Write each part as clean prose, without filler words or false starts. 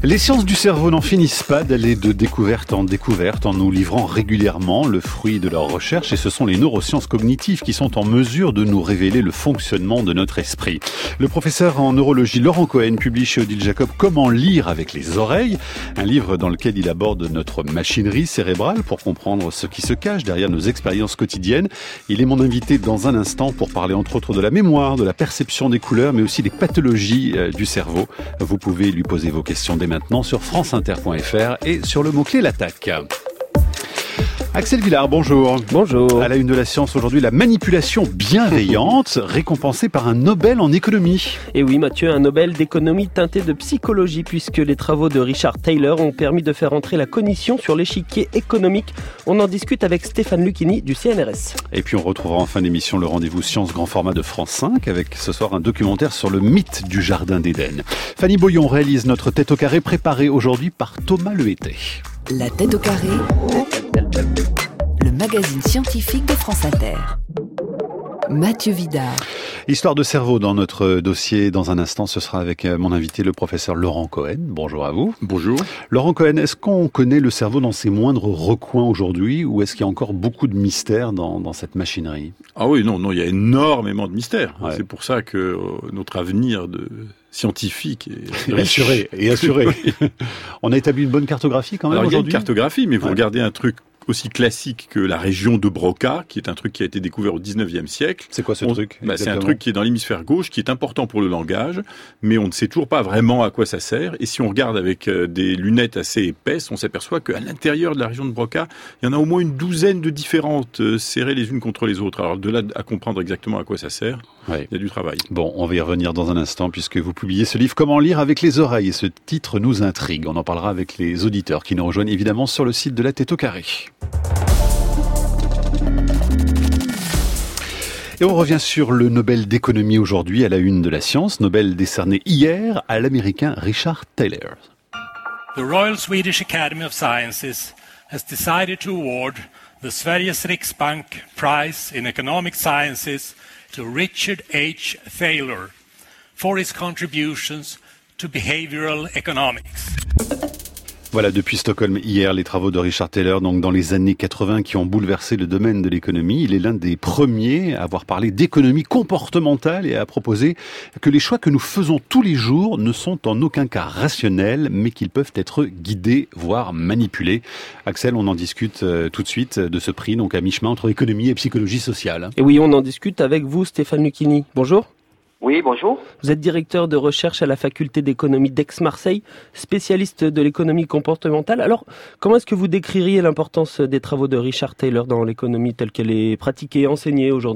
Les sciences du cerveau n'en finissent pas d'aller de découverte en découverte en nous livrant régulièrement le fruit de leurs recherches, et ce sont les neurosciences cognitives qui sont en mesure de nous révéler le fonctionnement de notre esprit. Le professeur en neurologie Laurent Cohen publie chez Odile Jacob Comment lire avec les oreilles, un livre dans lequel il aborde notre machinerie cérébrale pour comprendre ce qui se cache derrière nos expériences quotidiennes. Il est mon invité dans un instant pour parler entre autres de la mémoire, de la perception des couleurs, mais aussi des pathologies du cerveau. Vous pouvez lui poser vos questions dès maintenant sur franceinter.fr et sur le mot-clé l'attaque. Axel Villard, bonjour. Bonjour. À la une de la science aujourd'hui, la manipulation bienveillante récompensée par un Nobel en économie. Et oui Mathieu, un Nobel d'économie teinté de psychologie puisque les travaux de Richard Thaler ont permis de faire entrer la cognition sur l'échiquier économique. On en discute avec Stéphane Lucchini du CNRS. Et puis on retrouvera en fin d'émission le rendez-vous science grand format de France 5 avec ce soir un documentaire sur le mythe du Jardin d'Éden. Fanny Boyon réalise notre tête au carré préparée aujourd'hui par Thomas Lehété. La tête au carré, le magazine scientifique de France Inter. Mathieu Vidard. Histoire de cerveau dans notre dossier. Dans un instant, ce sera avec mon invité, le professeur Laurent Cohen. Bonjour à vous. Bonjour. Laurent Cohen, est-ce qu'on connaît le cerveau dans ses moindres recoins aujourd'hui, ou est-ce qu'il y a encore beaucoup de mystères dans cette machinerie ? Ah oui, non, il y a énormément de mystères. Ouais. C'est pour ça que notre avenir de scientifique est assuré. On a établi une bonne cartographie quand même. Alors, aujourd'hui. Il y a une cartographie, mais vous regardez un truc aussi classique que la région de Broca, qui est un truc qui a été découvert au 19e siècle. C'est quoi ce truc ? C'est un truc qui est dans l'hémisphère gauche, qui est important pour le langage, mais on ne sait toujours pas vraiment à quoi ça sert. Et si on regarde avec des lunettes assez épaisses, on s'aperçoit qu'à l'intérieur de la région de Broca, il y en a au moins une douzaine de différentes serrées les unes contre les autres. Alors de là à comprendre exactement à quoi ça sert, il y a du travail. Bon, on va y revenir dans un instant puisque vous publiez ce livre Comment lire avec les oreilles, et ce titre nous intrigue. On en parlera avec les auditeurs qui nous rejoignent évidemment sur le site de la Tête au carré. Et on revient sur le Nobel d'économie aujourd'hui à la une de la science, Nobel décerné hier à l'américain Richard Thaler. The Royal Swedish Academy of Sciences has decided to award the Sveriges Riksbank Prize in Economic Sciences to Richard H. Thaler for his contributions to behavioral economics. Voilà, depuis Stockholm hier, les travaux de Richard Thaler, donc dans les années 80, qui ont bouleversé le domaine de l'économie. Il est l'un des premiers à avoir parlé d'économie comportementale et à proposer que les choix que nous faisons tous les jours ne sont en aucun cas rationnels, mais qu'ils peuvent être guidés, voire manipulés. Axel, on en discute tout de suite de ce prix, donc à mi-chemin entre économie et psychologie sociale. Et oui, on en discute avec vous Stéphane Lucchini. Bonjour. Oui, bonjour. Vous êtes directeur de recherche à la faculté d'économie d'Aix-Marseille, spécialiste de l'économie comportementale. Alors, comment est-ce que vous décririez l'importance des travaux de Richard Thaler dans l'économie telle qu'elle est pratiquée et enseignée aujourd'hui ?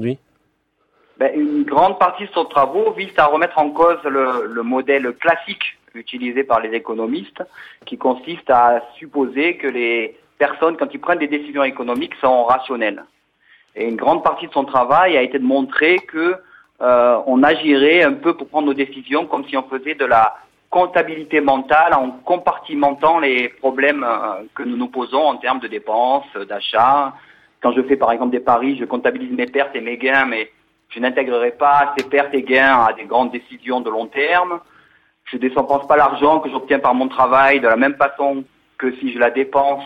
Une grande partie de son travaux vise à remettre en cause le modèle classique utilisé par les économistes, qui consiste à supposer que les personnes, quand ils prennent des décisions économiques, sont rationnelles. Et une grande partie de son travail a été de montrer que on agirait un peu pour prendre nos décisions comme si on faisait de la comptabilité mentale en compartimentant les problèmes que nous nous posons en termes de dépenses, d'achats. Quand je fais par exemple des paris, je comptabilise mes pertes et mes gains, mais je n'intégrerai pas ces pertes et gains à des grandes décisions de long terme. Je ne dépense pas l'argent que j'obtiens par mon travail de la même façon que si je la dépense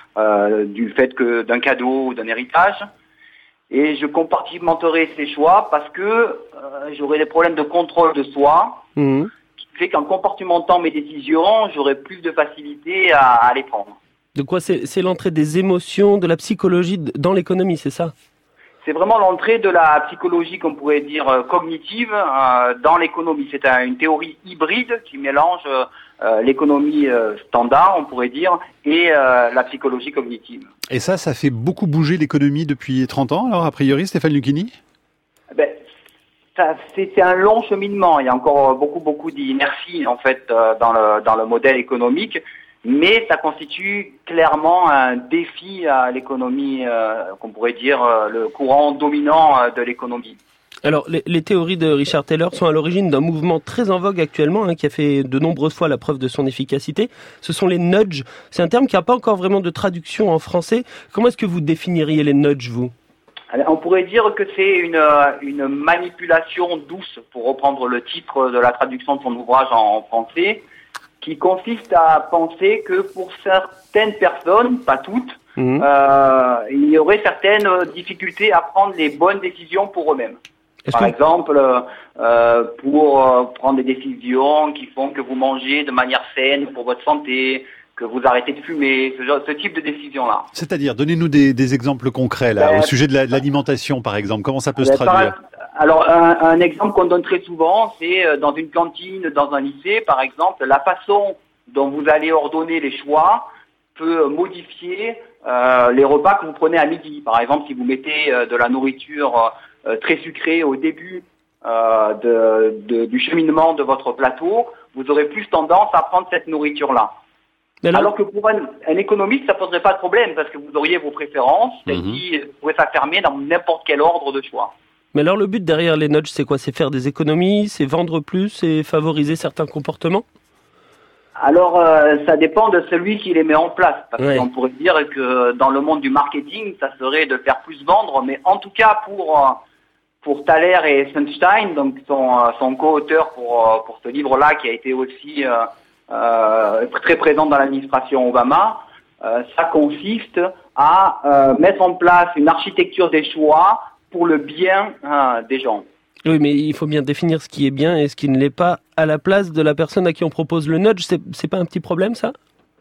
du fait que d'un cadeau ou d'un héritage. Et je compartimenterai ces choix parce que j'aurai des problèmes de contrôle de soi, qui fait qu'en compartimentant mes décisions, j'aurai plus de facilité à les prendre. De quoi c'est l'entrée des émotions, de la psychologie dans l'économie, c'est ça ? C'est vraiment l'entrée de la psychologie, qu'on pourrait dire cognitive, dans l'économie. C'est une théorie hybride qui mélange l'économie standard, on pourrait dire, et la psychologie cognitive. Et ça fait beaucoup bouger l'économie depuis 30 ans, alors a priori, Stéphane Lucchini ? C'est un long cheminement. Il y a encore beaucoup d'inertie en fait dans le modèle économique. Mais ça constitue clairement un défi à l'économie, qu'on pourrait dire le courant dominant de l'économie. Alors, les théories de Richard Thaler sont à l'origine d'un mouvement très en vogue actuellement, qui a fait de nombreuses fois la preuve de son efficacité. Ce sont les nudges. C'est un terme qui n'a pas encore vraiment de traduction en français. Comment est-ce que vous définiriez les nudges, vous ? On pourrait dire que c'est une manipulation douce, pour reprendre le titre de la traduction de son ouvrage en français. qui consiste à penser que pour certaines personnes, pas toutes, il y aurait certaines difficultés à prendre les bonnes décisions pour eux-mêmes. Par exemple, pour prendre des décisions qui font que vous mangez de manière saine pour votre santé, que vous arrêtez de fumer, ce type de décision-là. C'est-à-dire, donnez-nous des exemples concrets là, au sujet de l'alimentation, par exemple. Comment ça peut se traduire ? Alors, un exemple qu'on donne très souvent, c'est dans une cantine, dans un lycée, par exemple, la façon dont vous allez ordonner les choix peut modifier les repas que vous prenez à midi. Par exemple, si vous mettez de la nourriture très sucrée au début du cheminement de votre plateau, vous aurez plus tendance à prendre cette nourriture-là. Alors que pour un économiste, ça poserait pas de problème parce que vous auriez vos préférences et qui pourraient s'affirmer dans n'importe quel ordre de choix. Mais alors le but derrière les nudges, c'est quoi ? C'est faire des économies, c'est vendre plus, c'est favoriser certains comportements ? Alors ça dépend de celui qui les met en place. Parce qu'on pourrait dire que dans le monde du marketing, ça serait de faire plus vendre, mais en tout cas pour Thaler et Sunstein, donc son co-auteur pour ce livre-là qui a été aussi très présent dans l'administration Obama, ça consiste à mettre en place une architecture des choix pour le bien des gens. Oui, mais il faut bien définir ce qui est bien et ce qui ne l'est pas à la place de la personne à qui on propose le nudge. C'est pas un petit problème, ça ?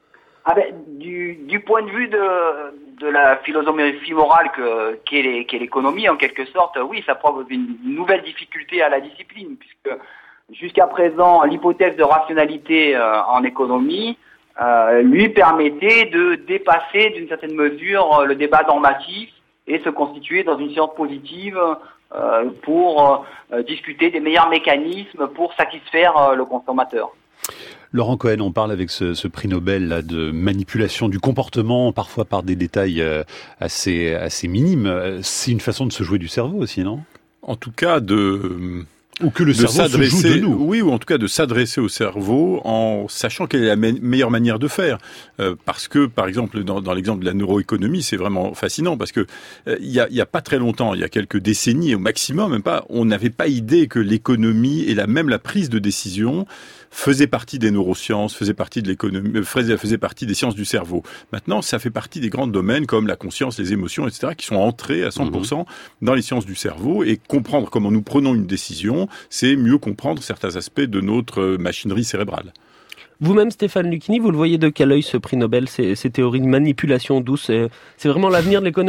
Du point de vue de la philosophie morale qu'est l'économie, en quelque sorte, oui, ça pose une nouvelle difficulté à la discipline, puisque jusqu'à présent, l'hypothèse de rationalité en économie lui permettait de dépasser d'une certaine mesure le débat normatif et se constituer dans une science positive pour discuter des meilleurs mécanismes pour satisfaire le consommateur. Laurent Cohen, on parle avec ce prix Nobel là, de manipulation du comportement, parfois par des détails assez minimes. C'est une façon de se jouer du cerveau aussi, non ? En tout cas, ou que le cerveau se joue de nous. Oui, ou en tout cas de s'adresser au cerveau en sachant quelle est la meilleure manière de faire. Parce que, par exemple, dans l'exemple de la neuroéconomie, c'est vraiment fascinant parce que il y a pas très longtemps, il y a quelques décennies au maximum, même pas, on n'avait pas idée que l'économie et même la prise de décision faisait partie des neurosciences, faisait partie de l'économie, faisait partie des sciences du cerveau. Maintenant, ça fait partie des grands domaines comme la conscience, les émotions, etc., qui sont entrés à 100% dans les sciences du cerveau. Et comprendre comment nous prenons une décision, c'est mieux comprendre certains aspects de notre machinerie cérébrale. Vous-même, Stéphane Lucchini, vous le voyez de quel œil ce prix Nobel, ces théories de manipulation douce, c'est vraiment l'avenir de l'économie ?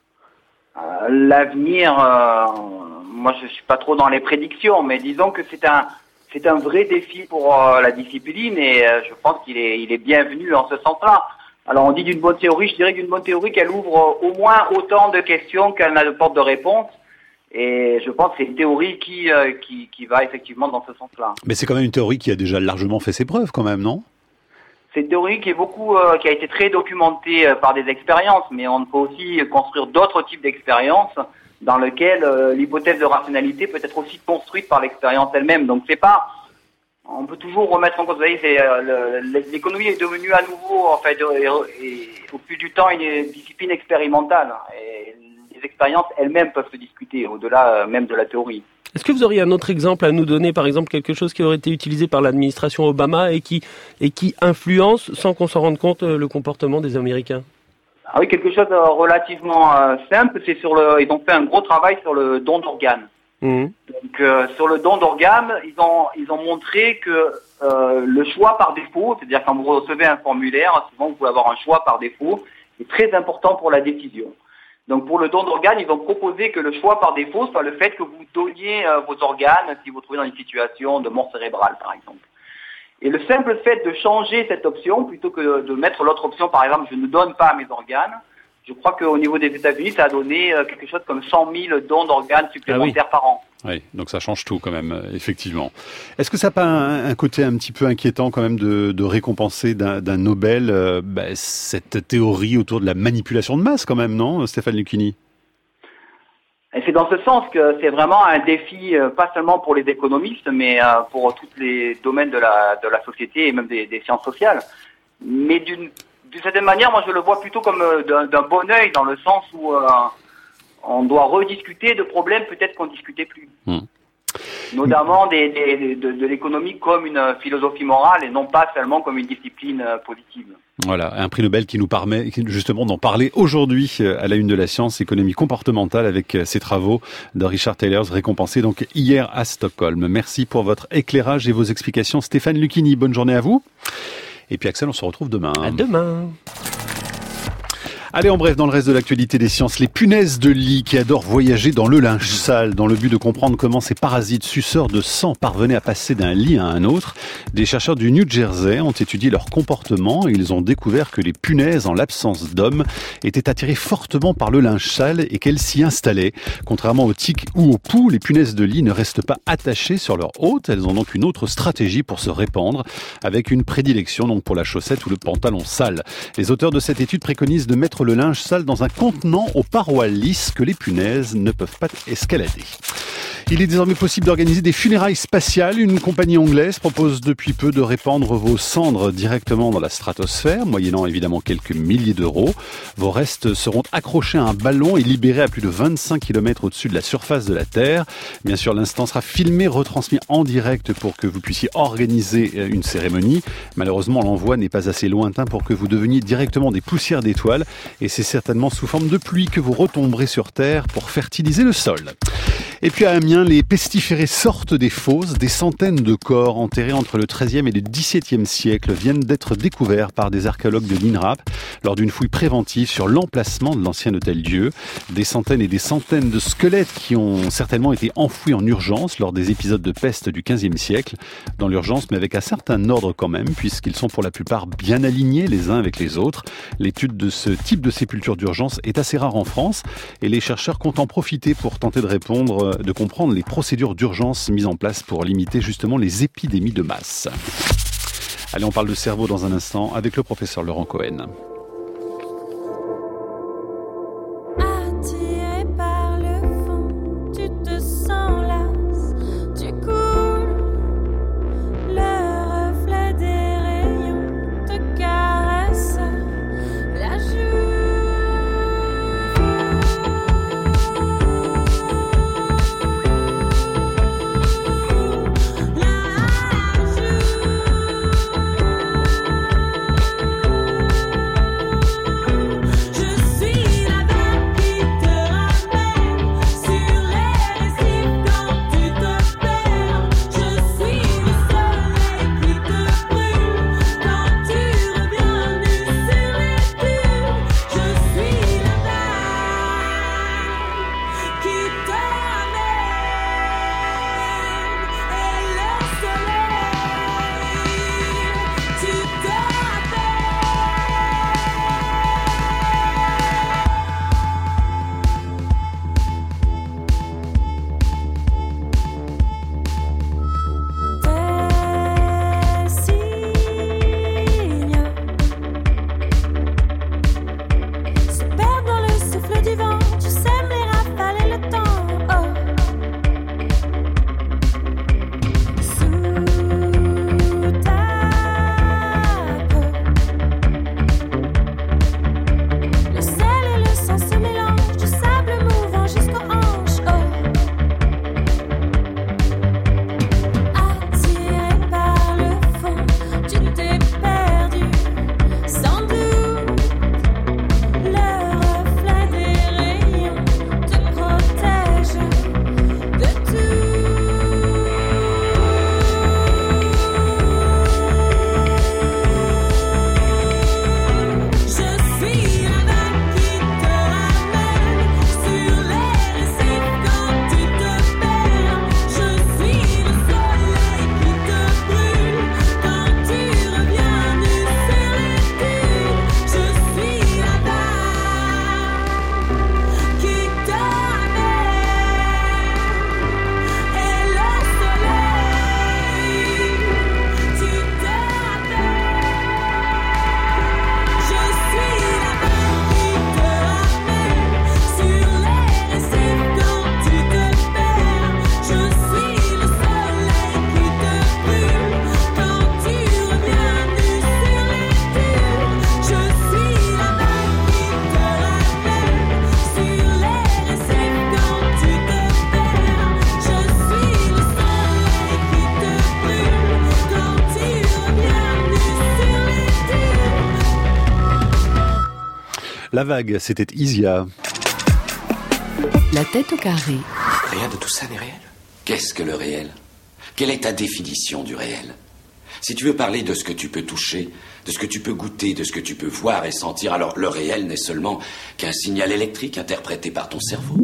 L'avenir, moi je suis pas trop dans les prédictions, mais disons que c'est un vrai défi pour la discipline et je pense qu'il est bienvenu en ce sens-là. Alors on dit d'une bonne théorie, je dirais qu'une bonne théorie qu'elle ouvre au moins autant de questions qu'elle n'a de portes de réponse. Et je pense que c'est une théorie qui va effectivement dans ce sens-là. Mais c'est quand même une théorie qui a déjà largement fait ses preuves quand même, non ? C'est une théorie qui a été très documentée par des expériences, mais on peut aussi construire d'autres types d'expériences dans lesquelles l'hypothèse de rationalité peut être aussi construite par l'expérience elle-même. Donc c'est pas, on peut toujours remettre en cause. Vous voyez, l'économie est devenue à nouveau, en fait, et au fil du temps, une discipline expérimentale. Et les expériences elles-mêmes peuvent se discuter au-delà même de la théorie. Est-ce que vous auriez un autre exemple à nous donner, par exemple quelque chose qui aurait été utilisé par l'administration Obama et qui influence, sans qu'on s'en rende compte, le comportement des Américains ? Ah oui, quelque chose de relativement simple, c'est ils ont fait un gros travail sur le don d'organes. Donc sur le don d'organes, ils ont montré que le choix par défaut, c'est-à-dire quand vous recevez un formulaire, souvent vous pouvez avoir un choix par défaut, est très important pour la décision. Donc pour le don d'organes, ils ont proposé que le choix par défaut soit le fait que vous donniez vos organes si vous vous trouvez dans une situation de mort cérébrale, par exemple. Et le simple fait de changer cette option, plutôt que de mettre l'autre option, par exemple, je ne donne pas mes organes, je crois qu'au niveau des États-Unis, ça a donné quelque chose comme 100 000 dons d'organes supplémentaires par an. Oui, donc ça change tout quand même, effectivement. Est-ce que ça n'a pas un côté un petit peu inquiétant quand même de récompenser d'un Nobel cette théorie autour de la manipulation de masse quand même, non, Stéphane Lucchini ? Et c'est dans ce sens que c'est vraiment un défi, pas seulement pour les économistes, mais pour tous les domaines de la société et même des sciences sociales. Mais d'une certaine manière, moi je le vois plutôt comme d'un bon œil, dans le sens où on doit rediscuter de problèmes peut-être qu'on ne discutait plus. Notamment de l'économie comme une philosophie morale et non pas seulement comme une discipline positive. Voilà, un prix Nobel qui nous permet justement d'en parler aujourd'hui à la une de la science, économie comportementale, avec ces travaux de Richard Taylor, récompensé donc hier à Stockholm. Merci pour votre éclairage et vos explications, Stéphane Lucchini. Bonne journée à vous. Et puis Axel, on se retrouve demain. À demain. Allez, en bref, dans le reste de l'actualité des sciences, les punaises de lit qui adorent voyager dans le linge sale, dans le but de comprendre comment ces parasites suceurs de sang parvenaient à passer d'un lit à un autre. Des chercheurs du New Jersey ont étudié leur comportement et ils ont découvert que les punaises, en l'absence d'hommes, étaient attirées fortement par le linge sale et qu'elles s'y installaient. Contrairement aux tiques ou aux poux, les punaises de lit ne restent pas attachées sur leur hôte. Elles ont donc une autre stratégie pour se répandre, avec une prédilection donc pour la chaussette ou le pantalon sale. Les auteurs de cette étude préconisent de mettre le linge sale dans un contenant aux parois lisses que les punaises ne peuvent pas escalader. Il est désormais possible d'organiser des funérailles spatiales. Une compagnie anglaise propose depuis peu de répandre vos cendres directement dans la stratosphère, moyennant évidemment quelques milliers d'euros. Vos restes seront accrochés à un ballon et libérés à plus de 25 km au-dessus de la surface de la Terre. Bien sûr, l'instant sera filmé, retransmis en direct pour que vous puissiez organiser une cérémonie. Malheureusement, l'envoi n'est pas assez lointain pour que vous deveniez directement des poussières d'étoiles et c'est certainement sous forme de pluie que vous retomberez sur Terre pour fertiliser le sol. Et puis à Amiens, les pestiférés sortent des fosses. Des centaines de corps enterrés entre le XIIIe et le XVIIe siècle viennent d'être découverts par des archéologues de l'INRAP lors d'une fouille préventive sur l'emplacement de l'ancien hôtel-Dieu. Des centaines et des centaines de squelettes qui ont certainement été enfouis en urgence lors des épisodes de peste du XVe siècle. Dans l'urgence, mais avec un certain ordre quand même, puisqu'ils sont pour la plupart bien alignés les uns avec les autres. L'étude de ce type de sépulture d'urgence est assez rare en France et les chercheurs comptent en profiter pour tenter de comprendre les procédures d'urgence mises en place pour limiter justement les épidémies de masse. Allez, on parle de cerveau dans un instant avec le professeur Laurent Cohen. Attiré par le fond, tu te sens las, tu coules, le reflet des rayons te caresse la joue. La Vague, c'était Isia. La tête au carré. Rien de tout ça n'est réel. Qu'est-ce que le réel ? Quelle est ta définition du réel ? Si tu veux parler de ce que tu peux toucher, de ce que tu peux goûter, de ce que tu peux voir et sentir, alors le réel n'est seulement qu'un signal électrique interprété par ton cerveau.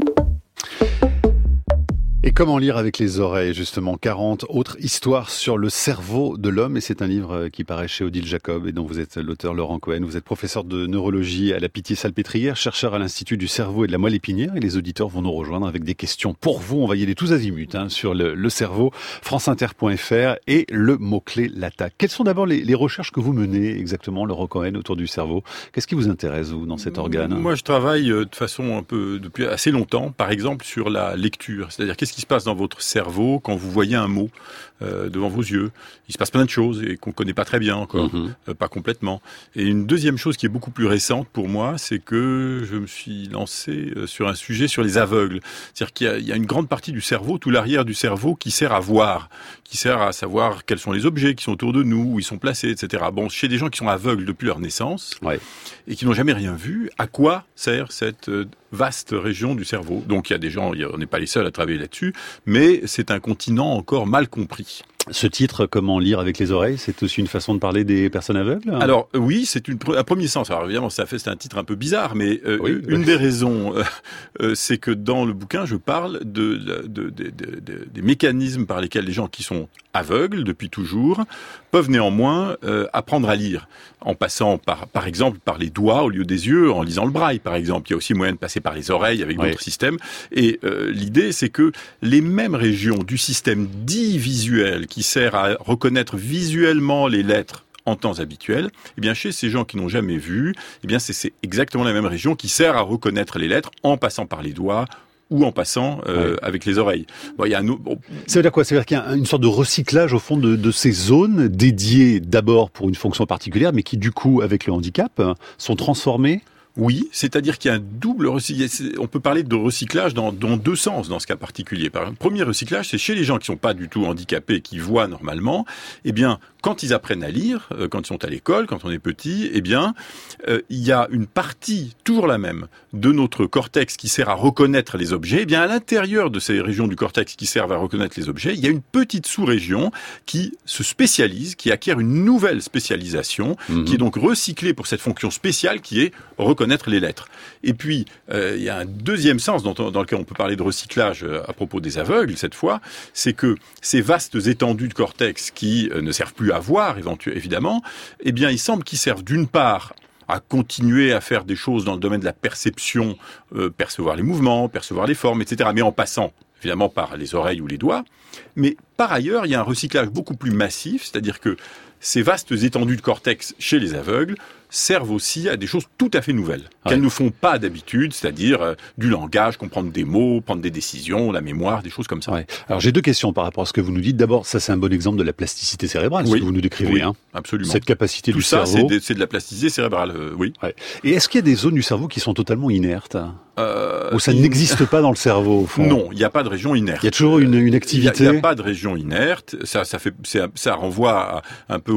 Et comment lire avec les oreilles, justement, 40 autres histoires sur le cerveau de l'homme. Et c'est un livre qui paraît chez Odile Jacob et dont vous êtes l'auteur, Laurent Cohen. Vous êtes professeur de neurologie à la Pitié-Salpêtrière, chercheur à l'Institut du cerveau et de la moelle épinière. Et les auditeurs vont nous rejoindre avec des questions pour vous. On va y aller tous azimuts sur le cerveau, franceinter.fr et le mot-clé l'attaque. Quelles sont d'abord les recherches que vous menez exactement, Laurent Cohen, autour du cerveau ? Qu'est-ce qui vous intéresse, vous, dans cet organe ? Moi, je travaille de façon un peu depuis assez longtemps, par exemple, sur la lecture. C'est-à-dire, qu'est-ce qui se passe dans votre cerveau quand vous voyez un mot devant vos yeux. Il se passe plein de choses et qu'on ne connaît pas très bien encore, pas complètement. Et une deuxième chose qui est beaucoup plus récente pour moi, c'est que je me suis lancé sur un sujet sur les aveugles. C'est-à-dire qu'il y a une grande partie du cerveau, tout l'arrière du cerveau, qui sert à voir, qui sert à savoir quels sont les objets qui sont autour de nous, où ils sont placés, etc. Bon, chez des gens qui sont aveugles depuis leur naissance et qui n'ont jamais rien vu, à quoi sert cette vaste région du cerveau ? Donc il y a des gens, on n'est pas les seuls à travailler là-dessus, mais c'est un continent encore mal compris. Ce titre, comment lire avec les oreilles, c'est aussi une façon de parler des personnes aveugles ? Alors oui, c'est un premier sens. Alors évidemment, c'est un titre un peu bizarre, mais une des raisons, c'est que dans le bouquin, je parle des mécanismes par lesquels les gens qui sont aveugles depuis toujours peuvent néanmoins apprendre à lire, en passant par exemple par les doigts au lieu des yeux, en lisant le braille par exemple. Il y a aussi moyen de passer par les oreilles avec d'autres systèmes. Et l'idée, c'est que les mêmes régions du système dit visuel qui sert à reconnaître visuellement les lettres en temps habituel, eh bien chez ces gens qui n'ont jamais vu, eh bien c'est exactement la même région qui sert à reconnaître les lettres en passant par les doigts ou en passant avec les oreilles. Bon, ça veut dire quoi ? Ça veut dire qu'il y a une sorte de recyclage au fond de ces zones dédiées d'abord pour une fonction particulière, mais qui du coup, avec le handicap, sont transformées ? Oui, c'est-à-dire qu'il y a un double recyclage. On peut parler de recyclage dans deux sens dans ce cas particulier. Par exemple, premier recyclage, c'est chez les gens qui sont pas du tout handicapés, qui voient normalement. Eh bien, quand ils apprennent à lire, quand ils sont à l'école, quand on est petit, eh bien, il y a une partie, toujours la même, de notre cortex qui sert à reconnaître les objets. Eh bien, à l'intérieur de ces régions du cortex qui servent à reconnaître les objets, il y a une petite sous-région qui se spécialise, qui acquiert une nouvelle spécialisation, qui est donc recyclée pour cette fonction spéciale qui est reconnaître les lettres. Et puis, il y a un deuxième sens dans lequel on peut parler de recyclage à propos des aveugles, cette fois, c'est que ces vastes étendues de cortex qui ne servent plus à voir, évidemment, eh bien, il semble qu'ils servent d'une part à continuer à faire des choses dans le domaine de la perception, percevoir les mouvements, percevoir les formes, etc., mais en passant évidemment par les oreilles ou les doigts. Mais par ailleurs, il y a un recyclage beaucoup plus massif, c'est-à-dire que ces vastes étendues de cortex chez les aveugles servent aussi à des choses tout à fait nouvelles, qu'elles ne font pas d'habitude, c'est-à-dire du langage, comprendre des mots, prendre des décisions, la mémoire, des choses comme ça. Ouais. Alors j'ai deux questions par rapport à ce que vous nous dites. D'abord, ça c'est un bon exemple de la plasticité cérébrale, ce que vous nous décrivez. Oui, absolument. Cette capacité tout du cerveau. Tout ça, c'est de la plasticité cérébrale, oui. Ouais. Et est-ce qu'il y a des zones du cerveau qui sont totalement inertes ou ça n'existe pas dans le cerveau, au fond ? Non, il n'y a pas de région inerte. Il y a toujours une activité. Il n'y a pas de région inerte. Ça renvoie un peu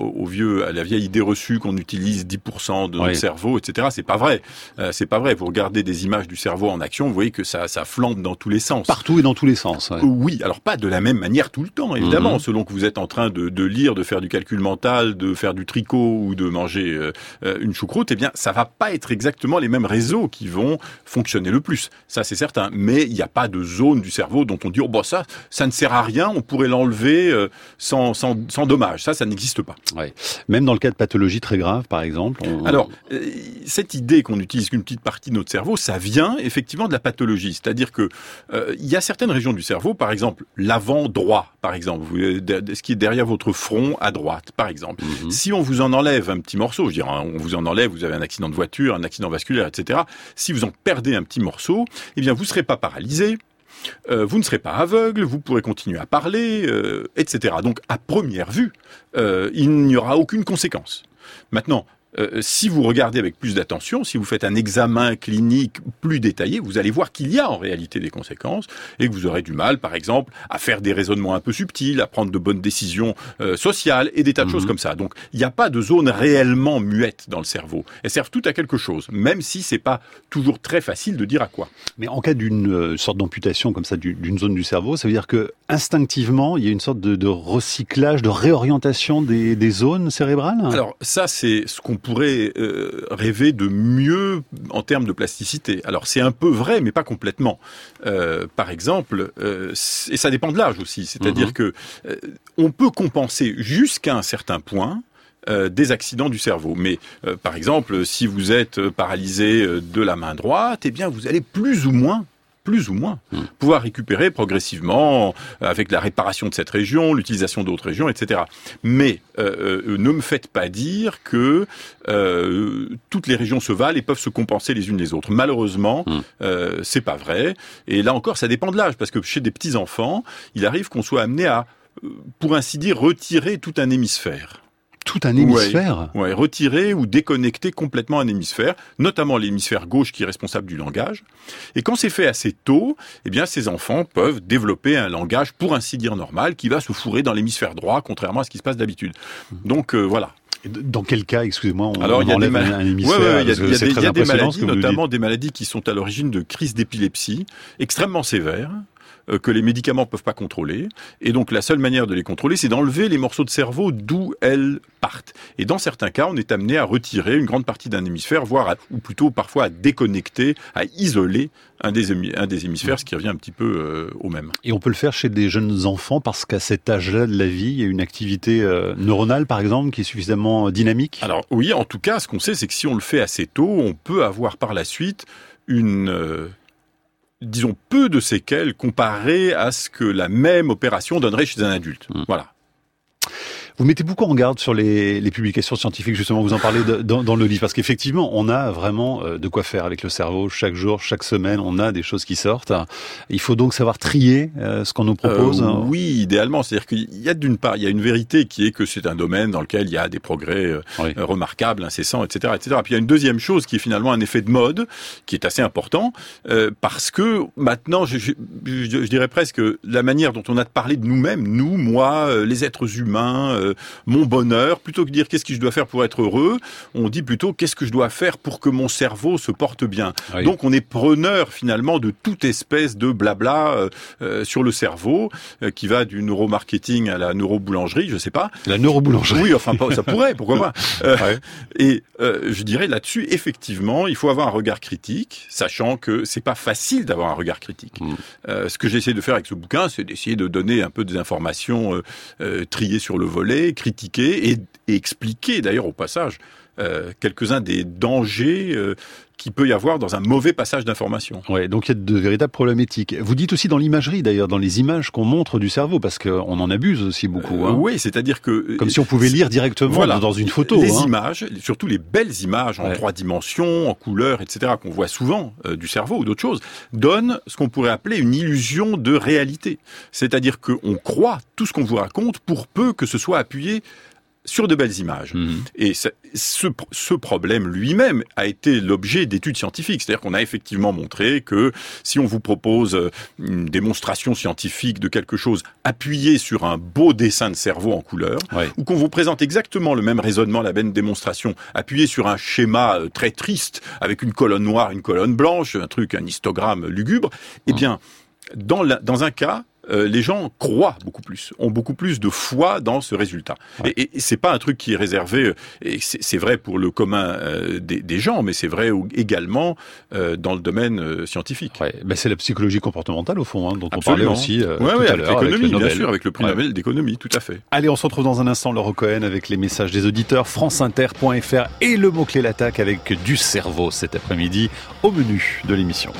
à la vieille idée reçue qu'on utilise 10% de notre cerveau, etc. C'est pas vrai. C'est pas vrai. Vous regardez des images du cerveau en action, vous voyez que ça flambe dans tous les sens. Partout et dans tous les sens. Ouais. Oui, alors pas de la même manière tout le temps, évidemment. Selon que vous êtes en train de lire, de faire du calcul mental, de faire du tricot ou de manger une choucroute, eh bien, ça va pas être exactement les mêmes réseaux qui vont fonctionner le plus. Ça, c'est certain. Mais il n'y a pas de zone du cerveau dont on dit, ça ne sert à rien, on pourrait l'enlever sans dommage. Ça n'existe pas. Ouais. Même dans le cas de pathologies très graves, par exemple. Alors, cette idée qu'on utilise qu'une petite partie de notre cerveau, ça vient effectivement de la pathologie. C'est-à-dire que il y a certaines régions du cerveau, par exemple l'avant droit, par exemple, ce qui est derrière votre front à droite, par exemple. Si on vous en enlève un petit morceau, je dirais, on vous en enlève, vous avez un accident de voiture, un accident vasculaire, etc. Si vous en perdez un petit morceau, eh bien, vous ne serez pas paralysé. Vous ne serez pas aveugle, vous pourrez continuer à parler, etc. Donc, à première vue, il n'y aura aucune conséquence. Maintenant, si vous regardez avec plus d'attention, si vous faites un examen clinique plus détaillé, vous allez voir qu'il y a en réalité des conséquences et que vous aurez du mal, par exemple, à faire des raisonnements un peu subtils, à prendre de bonnes décisions sociales et des tas de choses comme ça. Donc, il n'y a pas de zone réellement muette dans le cerveau. Elles servent toutes à quelque chose, même si c'est pas toujours très facile de dire à quoi. Mais en cas d'une sorte d'amputation comme ça d'une zone du cerveau, ça veut dire que instinctivement, il y a une sorte de recyclage, de réorientation des zones cérébrales? Alors ça, c'est ce qu'on pourrait rêver de mieux en termes de plasticité. Alors c'est un peu vrai, mais pas complètement. Par exemple, et ça dépend de l'âge aussi, c'est-à-dire que on peut compenser jusqu'à un certain point des accidents du cerveau. Mais par exemple, si vous êtes paralysé de la main droite, eh bien vous allez plus ou moins pouvoir récupérer progressivement avec la réparation de cette région, l'utilisation d'autres régions, etc. Mais ne me faites pas dire que toutes les régions se valent et peuvent se compenser les unes les autres. Malheureusement, c'est pas vrai. Et là encore, ça dépend de l'âge, parce que chez des petits enfants, il arrive qu'on soit amené à, pour ainsi dire, retirer tout un hémisphère. Tout un hémisphère? Ouais, retirer ou déconnecter complètement un hémisphère, notamment l'hémisphère gauche qui est responsable du langage. Et quand c'est fait assez tôt, eh bien, ces enfants peuvent développer un langage, pour ainsi dire, normal, qui va se fourrer dans l'hémisphère droit, contrairement à ce qui se passe d'habitude. Donc, voilà. Dans quel cas, excusez-moi, on enlève un hémisphère? Il y a des maladies, notamment des maladies qui sont à l'origine de crises d'épilepsie extrêmement sévères, que les médicaments peuvent pas contrôler. Et donc, la seule manière de les contrôler, c'est d'enlever les morceaux de cerveau d'où elles partent. Et dans certains cas, on est amené à retirer une grande partie d'un hémisphère, voire ou plutôt parfois à déconnecter, à isoler un des hémisphères, ce qui revient un petit peu au même. Et on peut le faire chez des jeunes enfants parce qu'à cet âge-là de la vie, il y a une activité neuronale, par exemple, qui est suffisamment dynamique? Alors oui, en tout cas, ce qu'on sait, c'est que si on le fait assez tôt, on peut avoir par la suite disons, peu de séquelles comparées à ce que la même opération donnerait chez un adulte. Voilà. Vous mettez beaucoup en garde sur les publications scientifiques, justement, vous en parlez dans le livre, parce qu'effectivement, on a vraiment de quoi faire avec le cerveau. Chaque jour, chaque semaine, on a des choses qui sortent. Il faut donc savoir trier ce qu'on nous propose. Oui, idéalement. C'est-à-dire qu'il y a d'une part, il y a une vérité qui est que c'est un domaine dans lequel il y a des progrès remarquables, incessants, etc., etc. Puis il y a une deuxième chose qui est finalement un effet de mode, qui est assez important, parce que maintenant, je dirais presque la manière dont on a de parler de nous-mêmes, nous, moi, les êtres humains, mon bonheur, plutôt que de dire qu'est-ce que je dois faire pour être heureux, on dit plutôt qu'est-ce que je dois faire pour que mon cerveau se porte bien. Oui. Donc on est preneur finalement de toute espèce de blabla sur le cerveau, qui va du neuromarketing à la neuroboulangerie, je sais pas. La neuroboulangerie. Oui, enfin ça pourrait, pourquoi pas. Et je dirais là-dessus, effectivement, il faut avoir un regard critique, sachant que c'est pas facile d'avoir un regard critique. Ce que j'essaie de faire avec ce bouquin, c'est d'essayer de donner un peu des informations triées sur le volet, critiquer et expliquer d'ailleurs au passage quelques-uns des dangers qu'il peut y avoir dans un mauvais passage d'information. Ouais, donc il y a de véritables problèmes éthiques. Vous dites aussi dans l'imagerie d'ailleurs, dans les images qu'on montre du cerveau, parce qu'on en abuse aussi beaucoup. Oui, c'est-à-dire que... Comme si on pouvait lire directement dans une photo. Les images, surtout les belles images en 3 dimensions, en couleurs, etc., qu'on voit souvent du cerveau ou d'autres choses, donnent ce qu'on pourrait appeler une illusion de réalité. C'est-à-dire qu'on croit tout ce qu'on vous raconte pour peu que ce soit appuyé sur de belles images. Et ce problème lui-même a été l'objet d'études scientifiques. C'est-à-dire qu'on a effectivement montré que si on vous propose une démonstration scientifique de quelque chose appuyé sur un beau dessin de cerveau en couleur, ou qu'on vous présente exactement le même raisonnement, la même démonstration, appuyé sur un schéma très triste, avec une colonne noire, une colonne blanche, un histogramme lugubre, eh bien, dans un cas, les gens croient beaucoup plus, ont beaucoup plus de foi dans ce résultat. Et c'est pas un truc qui est réservé, et c'est vrai pour le commun des gens, mais c'est vrai également dans le domaine scientifique. C'est la psychologie comportementale au fond, dont on parlait aussi tout à l'heure. Avec l'économie, bien sûr, avec le prix Nobel d'économie, tout à fait. Allez, on se retrouve dans un instant, Laure Cohen, avec les messages des auditeurs, franceinter.fr et le mot-clé l'attaque avec du cerveau cet après-midi au menu de l'émission.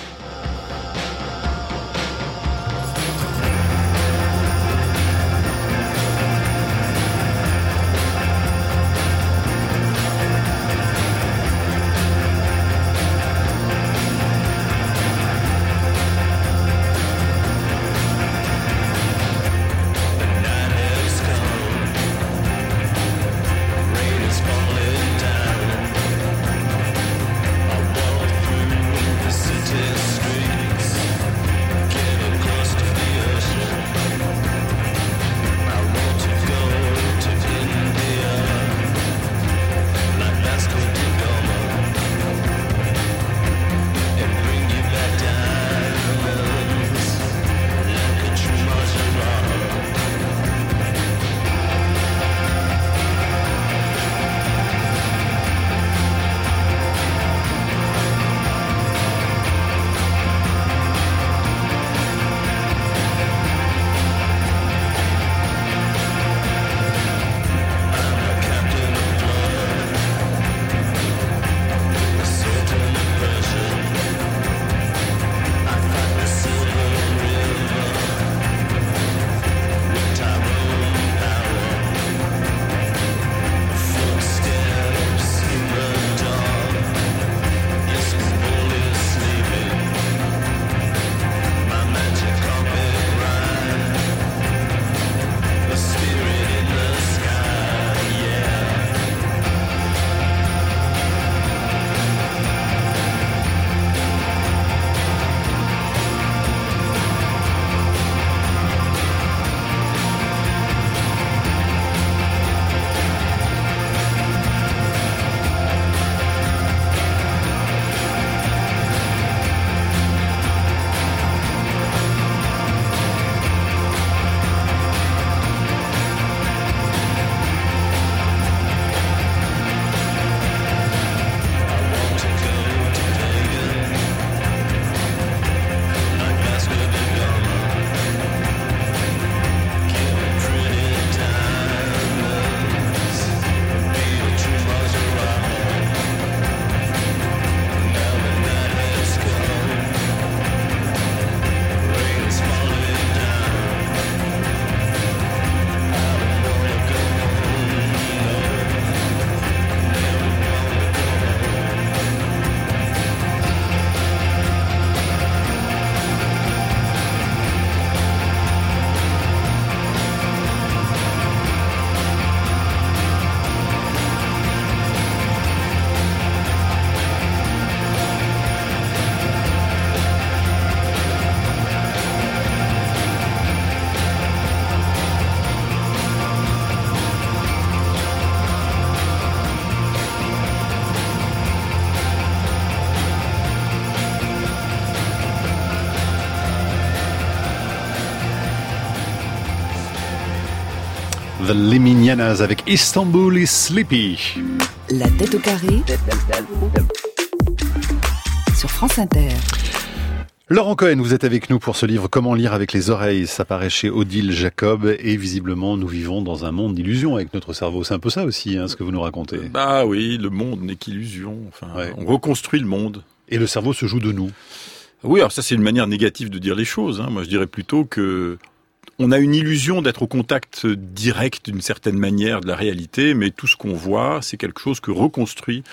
The Leminianas avec Istanbul is Sleepy. La tête au carré sur France Inter. Laurent Cohen, vous êtes avec nous pour ce livre Comment lire avec les oreilles. Ça paraît chez Odile Jacob et visiblement nous vivons dans un monde d'illusions avec notre cerveau. C'est un peu ça aussi, ce que vous nous racontez. Bah oui, le monde n'est qu'illusion. On reconstruit le monde. Et le cerveau se joue de nous. Oui, alors ça c'est une manière négative de dire les choses. Moi je dirais plutôt que on a une illusion d'être au contact direct d'une certaine manière de la réalité, mais tout ce qu'on voit, c'est quelque chose que reconstruit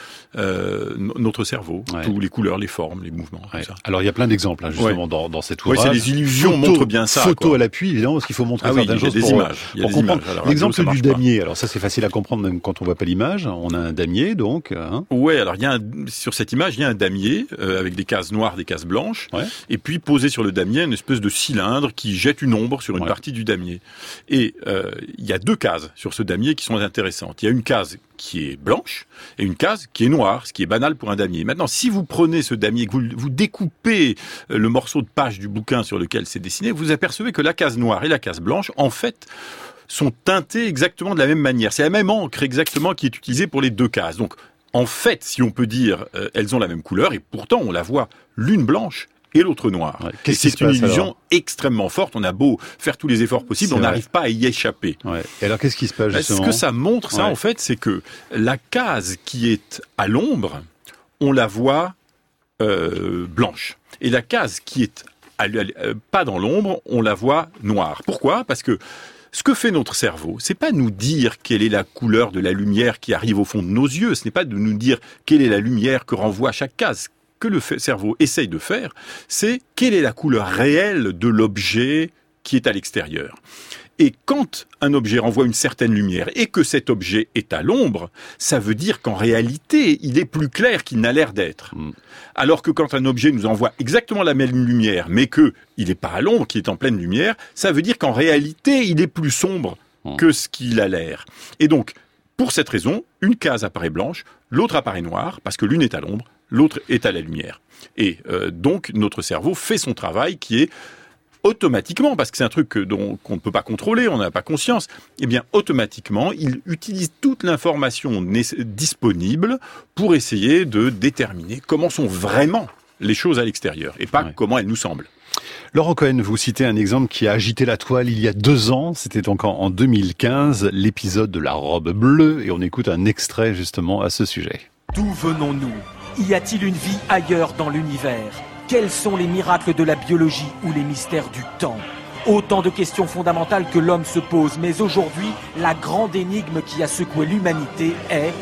notre cerveau. Ouais. Tous les couleurs, les formes, les mouvements. Ouais. Tout ça. Alors il y a plein d'exemples justement dans cet ouvrage. Oui, c'est les illusions montrent bien ça. Photos à l'appui, évidemment, parce qu'il faut montrer certaines choses pour comprendre. L'exemple du damier. Alors ça c'est facile à comprendre même quand on voit pas l'image. On a un damier donc. Ouais, alors sur cette image, il y a un damier avec des cases noires, des cases blanches, et puis posé sur le damier une espèce de cylindre qui jette une ombre sur une partie du damier. Et il y a deux cases sur ce damier qui sont intéressantes. Il y a une case qui est blanche et une case qui est noire, ce qui est banal pour un damier. Maintenant, si vous prenez ce damier, que vous découpez le morceau de page du bouquin sur lequel c'est dessiné, vous apercevez que la case noire et la case blanche, en fait, sont teintées exactement de la même manière. C'est la même encre exactement qui est utilisée pour les deux cases. Donc, en fait, si on peut dire, elles ont la même couleur et pourtant on la voit l'une blanche et l'autre noire. Ouais. Et c'est une illusion extrêmement forte. On a beau faire tous les efforts possibles, on n'arrive pas à y échapper. Ouais. Et alors, qu'est-ce qui se passe justement ? Ce que ça montre, en fait, c'est que la case qui est à l'ombre, on la voit blanche. Et la case qui est pas dans l'ombre, on la voit noire. Pourquoi ? Parce que ce que fait notre cerveau, c'est pas nous dire quelle est la couleur de la lumière qui arrive au fond de nos yeux. Ce n'est pas de nous dire quelle est la lumière que renvoie chaque case. Que le cerveau essaye de faire, c'est quelle est la couleur réelle de l'objet qui est à l'extérieur. Et quand un objet renvoie une certaine lumière et que cet objet est à l'ombre, ça veut dire qu'en réalité, il est plus clair qu'il n'a l'air d'être. Alors que quand un objet nous envoie exactement la même lumière, mais qu'il n'est pas à l'ombre, qu'il est en pleine lumière, ça veut dire qu'en réalité, il est plus sombre que ce qu'il a l'air. Et donc, pour cette raison, une case apparaît blanche, l'autre apparaît noire, parce que l'une est à l'ombre, l'autre est à la lumière. Et donc, notre cerveau fait son travail qui est automatiquement, parce que c'est un truc qu'on ne peut pas contrôler, on n'a pas conscience, eh bien, automatiquement, il utilise toute l'information disponible pour essayer de déterminer comment sont vraiment les choses à l'extérieur, et pas comment elles nous semblent. Laurent Cohen, vous citez un exemple qui a agité la toile il y a 2 ans, c'était encore en 2015, l'épisode de la robe bleue, et on écoute un extrait justement à ce sujet. D'où venons-nous ? Y a-t-il une vie ailleurs dans l'univers ? Quels sont les miracles de la biologie ou les mystères du temps ? Autant de questions fondamentales que l'homme se pose. Mais aujourd'hui, la grande énigme qui a secoué l'humanité est...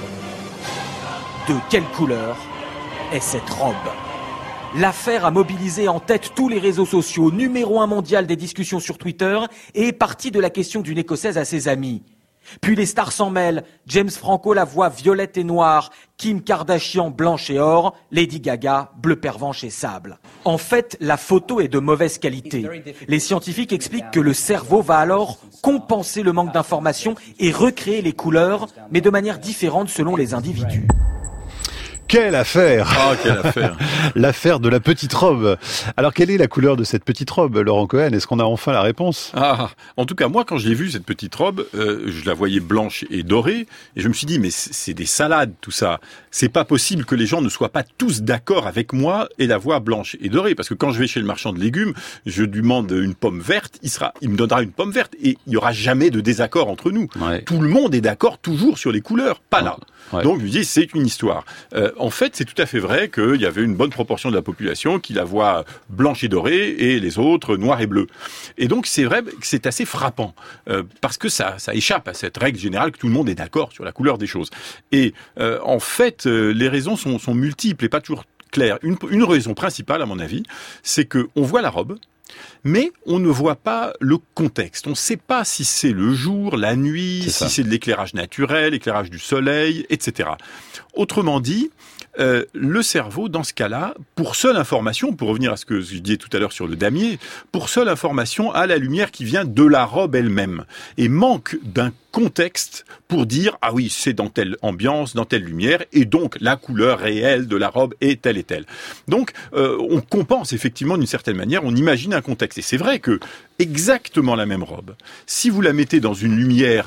de quelle couleur est cette robe ? L'affaire a mobilisé en tête tous les réseaux sociaux, numéro 1 mondial des discussions sur Twitter, et est parti de la question d'une Écossaise à ses amis. Puis les stars s'en mêlent, James Franco la voix violette et noire, Kim Kardashian blanche et or, Lady Gaga bleu pervenche et sable. En fait, la photo est de mauvaise qualité. Les scientifiques expliquent que le cerveau va alors compenser le manque d'informations et recréer les couleurs, mais de manière différente selon les individus. Quelle affaire! Ah, quelle affaire! L'affaire de la petite robe. Alors, quelle est la couleur de cette petite robe, Laurent Cohen? Est-ce qu'on a enfin la réponse? En tout cas, moi, quand je l'ai vue, cette petite robe, je la voyais blanche et dorée, et je me suis dit, mais c'est des salades, tout ça. C'est pas possible que les gens ne soient pas tous d'accord avec moi et la voir blanche et dorée. Parce que quand je vais chez le marchand de légumes, je lui demande une pomme verte, il me donnera une pomme verte, et il y aura jamais de désaccord entre nous. Ouais. Tout le monde est d'accord toujours sur les couleurs, pas là. Ouais. Donc, je me dis, c'est une histoire. En fait, c'est tout à fait vrai qu'il y avait une bonne proportion de la population qui la voit blanche et dorée et les autres noire et bleue. Et donc, c'est vrai que c'est assez frappant parce que ça échappe à cette règle générale que tout le monde est d'accord sur la couleur des choses. Et en fait, les raisons sont multiples et pas toujours claires. Une raison principale, à mon avis, c'est que on voit la robe, mais on ne voit pas le contexte. On ne sait pas si c'est le jour, la nuit, si c'est de l'éclairage naturel, l'éclairage du soleil, etc. Autrement dit, le cerveau, dans ce cas-là, pour seule information, pour revenir à ce que je disais tout à l'heure sur le damier, pour seule information, a la lumière qui vient de la robe elle-même et manque d'un contexte pour dire « Ah oui, c'est dans telle ambiance, dans telle lumière, et donc la couleur réelle de la robe est telle et telle. » Donc, on compense effectivement d'une certaine manière, on imagine un contexte. Et c'est vrai que exactement la même robe, si vous la mettez dans une lumière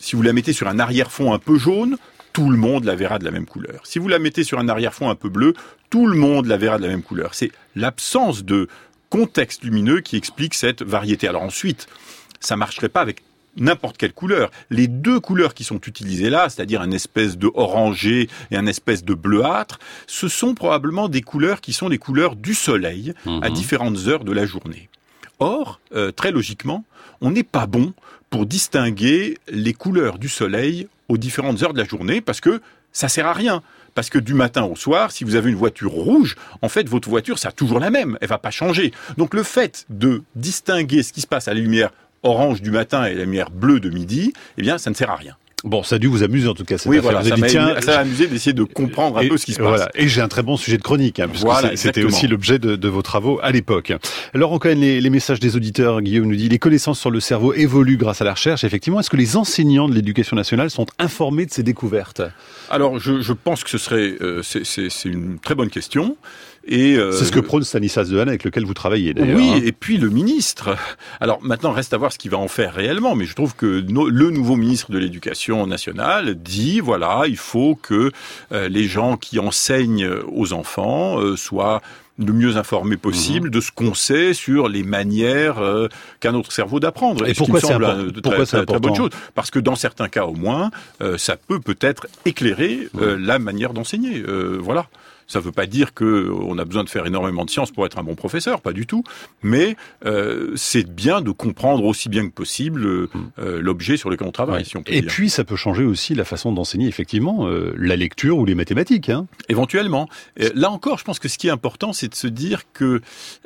Si vous la mettez sur un arrière-fond un peu jaune, tout le monde la verra de la même couleur. Si vous la mettez sur un arrière-fond un peu bleu, tout le monde la verra de la même couleur. C'est l'absence de contexte lumineux qui explique cette variété. Alors ensuite, ça marcherait pas avec n'importe quelle couleur. Les deux couleurs qui sont utilisées là, c'est-à-dire un espèce de orangé et un espèce de bleuâtre, ce sont probablement des couleurs qui sont les couleurs du soleil à différentes heures de la journée. Or, très logiquement, on n'est pas bon pour distinguer les couleurs du soleil aux différentes heures de la journée parce que ça sert à rien. Parce que du matin au soir, si vous avez une voiture rouge, en fait, votre voiture sera toujours la même. Elle va pas changer. Donc, le fait de distinguer ce qui se passe à la lumière orange du matin et la lumière bleue de midi, eh bien, ça ne sert à rien. Bon, ça a dû vous amuser en tout cas. Oui, voilà, ça m'a amusé d'essayer de comprendre un peu ce qui se passe. Voilà. Et j'ai un très bon sujet de chronique, puisque voilà, c'était aussi l'objet de vos travaux à l'époque. Alors, on connaît les messages des auditeurs. Guillaume nous dit, les connaissances sur le cerveau évoluent grâce à la recherche. Effectivement, est-ce que les enseignants de l'éducation nationale sont informés de ces découvertes? Alors, je pense que ce serait, c'est une très bonne question. Et c'est ce que prône Stanislas Dehaene, avec lequel vous travaillez d'ailleurs. Oui, et puis le ministre. Alors maintenant, reste à voir ce qu'il va en faire réellement, mais je trouve que le nouveau ministre de l'Éducation nationale dit, voilà, il faut que les gens qui enseignent aux enfants soient le mieux informés possible de ce qu'on sait sur les manières qu'a notre cerveau d'apprendre. Et pourquoi c'est important très bonne chose. Parce que dans certains cas au moins, ça peut-être éclairer la manière d'enseigner. Voilà. Ça ne veut pas dire qu'on a besoin de faire énormément de sciences pour être un bon professeur, pas du tout. Mais c'est bien de comprendre aussi bien que possible l'objet sur lequel on travaille, si on peut dire. Et puis, ça peut changer aussi la façon d'enseigner, effectivement, la lecture ou les mathématiques. Éventuellement. Là encore, je pense que ce qui est important, c'est de se dire que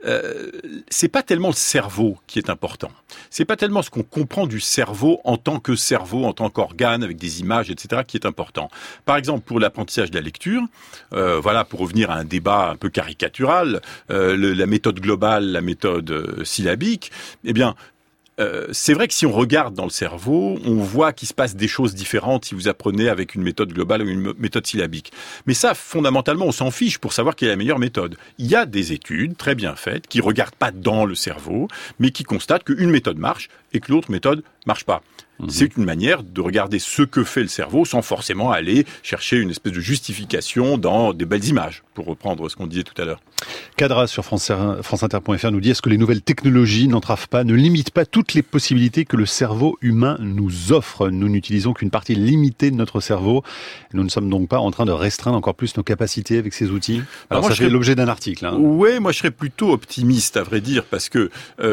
c'est pas tellement le cerveau qui est important. C'est pas tellement ce qu'on comprend du cerveau, en tant qu'organe, avec des images, etc., qui est important. Par exemple, pour l'apprentissage de la lecture, voilà, pour revenir à un débat un peu caricatural, la méthode globale, la méthode syllabique, eh bien, c'est vrai que si on regarde dans le cerveau, on voit qu'il se passe des choses différentes si vous apprenez avec une méthode globale ou une méthode syllabique. Mais ça, fondamentalement, on s'en fiche pour savoir quelle est la meilleure méthode. Il y a des études très bien faites qui regardent pas dans le cerveau, mais qui constatent qu'une méthode marche et que l'autre méthode marche pas. C'est une manière de regarder ce que fait le cerveau sans forcément aller chercher une espèce de justification dans des belles images, pour reprendre ce qu'on disait tout à l'heure. Cadra sur franceinter.fr nous dit, est-ce que les nouvelles technologies n'entravent pas, ne limitent pas toutes les possibilités que le cerveau humain nous offre? Nous n'utilisons qu'une partie limitée de notre cerveau. Nous ne sommes donc pas en train de restreindre encore plus nos capacités avec ces outils. Alors ça fait l'objet d'un article. Oui, moi je serais plutôt optimiste, à vrai dire, parce que,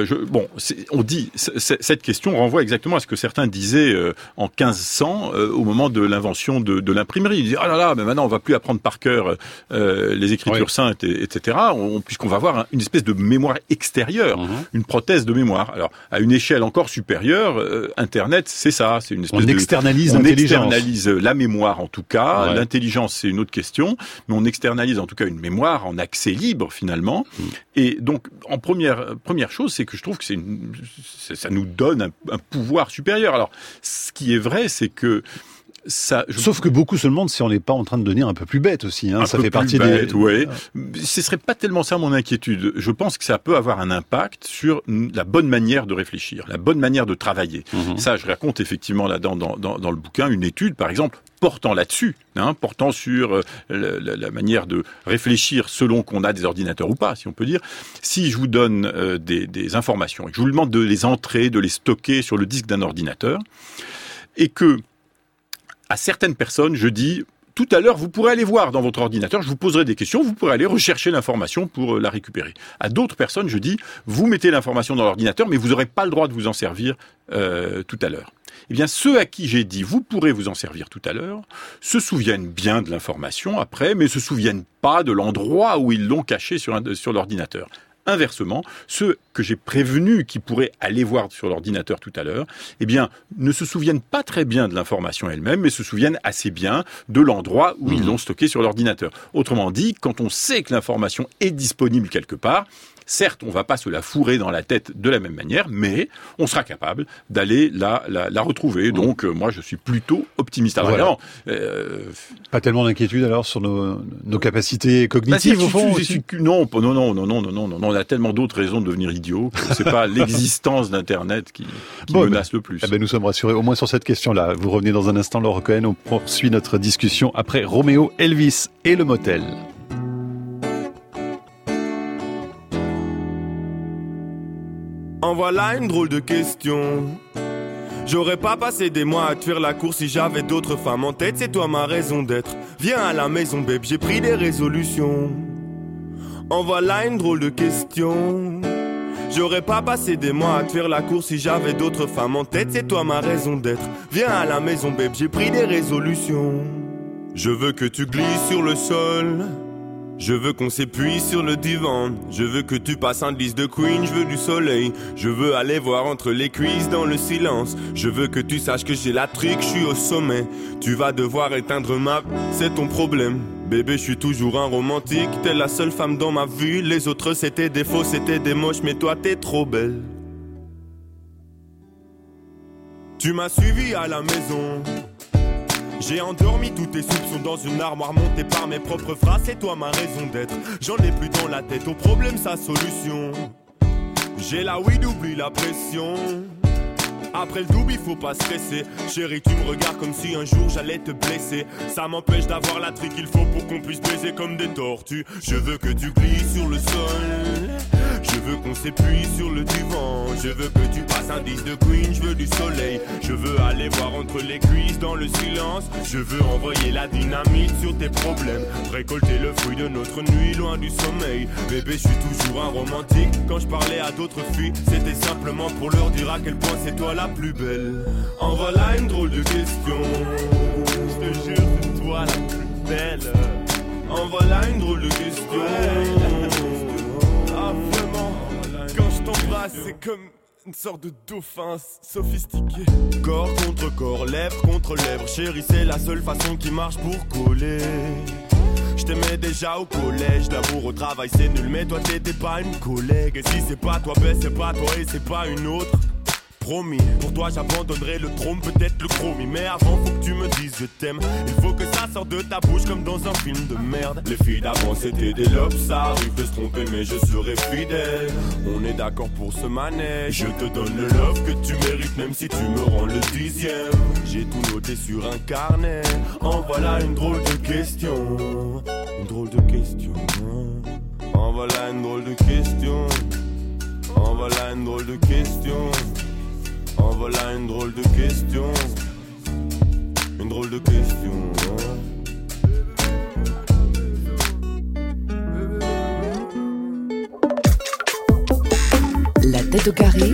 on dit, cette question renvoie exactement à ce que certains disaient en 1500, au moment de l'invention de l'imprimerie. Ils disaient, oh là là, mais maintenant on va plus apprendre par cœur les écritures saintes, etc., puisqu'on va avoir une espèce de mémoire extérieure, une prothèse de mémoire. Alors, à une échelle encore supérieure, Internet, c'est ça, c'est une espèce on externalise l'intelligence. On externalise la mémoire en tout cas, l'intelligence c'est une autre question, mais on externalise en tout cas une mémoire en accès libre finalement. Et donc, en première chose, c'est que je trouve que ça nous donne un pouvoir supérieur. Alors, ce qui est vrai, c'est que sauf que beaucoup se demandent si on n'est pas en train de devenir un peu plus bête aussi. Ça fait partie des... Oui. Ce serait pas tellement ça mon inquiétude. Je pense que ça peut avoir un impact sur la bonne manière de réfléchir, la bonne manière de travailler. Ça, je raconte effectivement là dans le bouquin une étude, par exemple, portant là-dessus, portant sur la manière de réfléchir selon qu'on a des ordinateurs ou pas, si on peut dire. Si je vous donne des informations et que je vous demande de les entrer, de les stocker sur le disque d'un ordinateur, et que à certaines personnes, je dis, tout à l'heure, vous pourrez aller voir dans votre ordinateur, je vous poserai des questions, vous pourrez aller rechercher l'information pour la récupérer. À d'autres personnes, je dis, vous mettez l'information dans l'ordinateur, mais vous n'aurez pas le droit de vous en servir tout à l'heure. Eh bien, ceux à qui j'ai dit, vous pourrez vous en servir tout à l'heure, se souviennent bien de l'information après, mais se souviennent pas de l'endroit où ils l'ont cachée sur l'ordinateur. Inversement, ceux que j'ai prévenus qui pourraient aller voir sur l'ordinateur tout à l'heure, eh bien, ne se souviennent pas très bien de l'information elle-même, mais se souviennent assez bien de l'endroit où ils l'ont stocké sur l'ordinateur. Autrement dit, quand on sait que l'information est disponible quelque part, certes, on ne va pas se la fourrer dans la tête de la même manière, mais on sera capable d'aller la retrouver. Donc, moi, je suis plutôt optimiste. Alors, vraiment, pas tellement d'inquiétude alors sur nos capacités cognitives au fond. Non. a tellement d'autres raisons de devenir idiot que c'est pas l'existence d'Internet qui menace le plus. Eh ben, nous sommes rassurés, au moins sur cette question-là. Vous revenez dans un instant, Laure Cohen. On poursuit notre discussion après Roméo Elvis et le motel. En voilà une drôle de question. J'aurais pas passé des mois à te faire la course si j'avais d'autres femmes en tête. C'est toi ma raison d'être. Viens à la maison, babe, j'ai pris des résolutions. En voilà une drôle de question. J'aurais pas passé des mois à te faire la course si j'avais d'autres femmes en tête. C'est toi ma raison d'être. Viens à la maison, babe, j'ai pris des résolutions. Je veux que tu glisses sur le sol. Je veux qu'on s'épuise sur le divan. Je veux que tu passes un 10 de Queen. Je veux du soleil. Je veux aller voir entre les cuisses dans le silence. Je veux que tu saches que j'ai la trique, je suis au sommet. Tu vas devoir éteindre ma... C'est ton problème. Bébé, je suis toujours un romantique. T'es la seule femme dans ma vie. Les autres c'était des faux, c'était des moches. Mais toi t'es trop belle. Tu m'as suivi à la maison. J'ai endormi tous tes soupçons dans une armoire montée par mes propres phrases. C'est toi ma raison d'être. J'en ai plus dans la tête, au problème sa solution. J'ai la weed, oublie la pression. Après le double, il faut pas stresser. Chérie, tu me regardes comme si un jour j'allais te blesser. Ça m'empêche d'avoir la trique qu'il faut pour qu'on puisse baiser comme des tortues. Je veux que tu glisses sur le sol. Je veux qu'on s'épuise sur le divan. Je veux que tu passes un 10 de Queen. Je veux du soleil. Je veux aller voir entre les cuisses dans le silence. Je veux envoyer la dynamite sur tes problèmes. Récolter le fruit de notre nuit loin du sommeil. Bébé, je suis toujours un romantique. Quand je parlais à d'autres filles, c'était simplement pour leur dire à quel point c'est toi la plus belle. En voilà une drôle de question. Je te jure, c'est toi la plus belle. En voilà une drôle de question. Ah vraiment, quand je t'embrasse, c'est comme une sorte de dauphin sophistiqué. Corps contre corps, lèvre contre lèvre. Chérie, c'est la seule façon qui marche pour coller. Je t'aimais déjà au collège, l'amour au travail c'est nul. Mais toi t'étais pas une collègue. Et si c'est pas toi, ben c'est pas toi et c'est pas une autre. Promis, pour toi j'abandonnerai le trône, peut-être le chromie. Mais avant faut que tu me dises je t'aime. Il faut que ça sorte de ta bouche comme dans un film de merde. Les filles d'avant c'était des lobes, ça arrive de se tromper mais je serai fidèle. On est d'accord pour ce manège. Je te donne le love que tu mérites même si tu me rends le 10e. J'ai tout noté sur un carnet. En voilà une drôle de question. Une drôle de question. En voilà une drôle de question. En voilà une drôle de question. En voilà une drôle de question. Une drôle de question. La tête au carré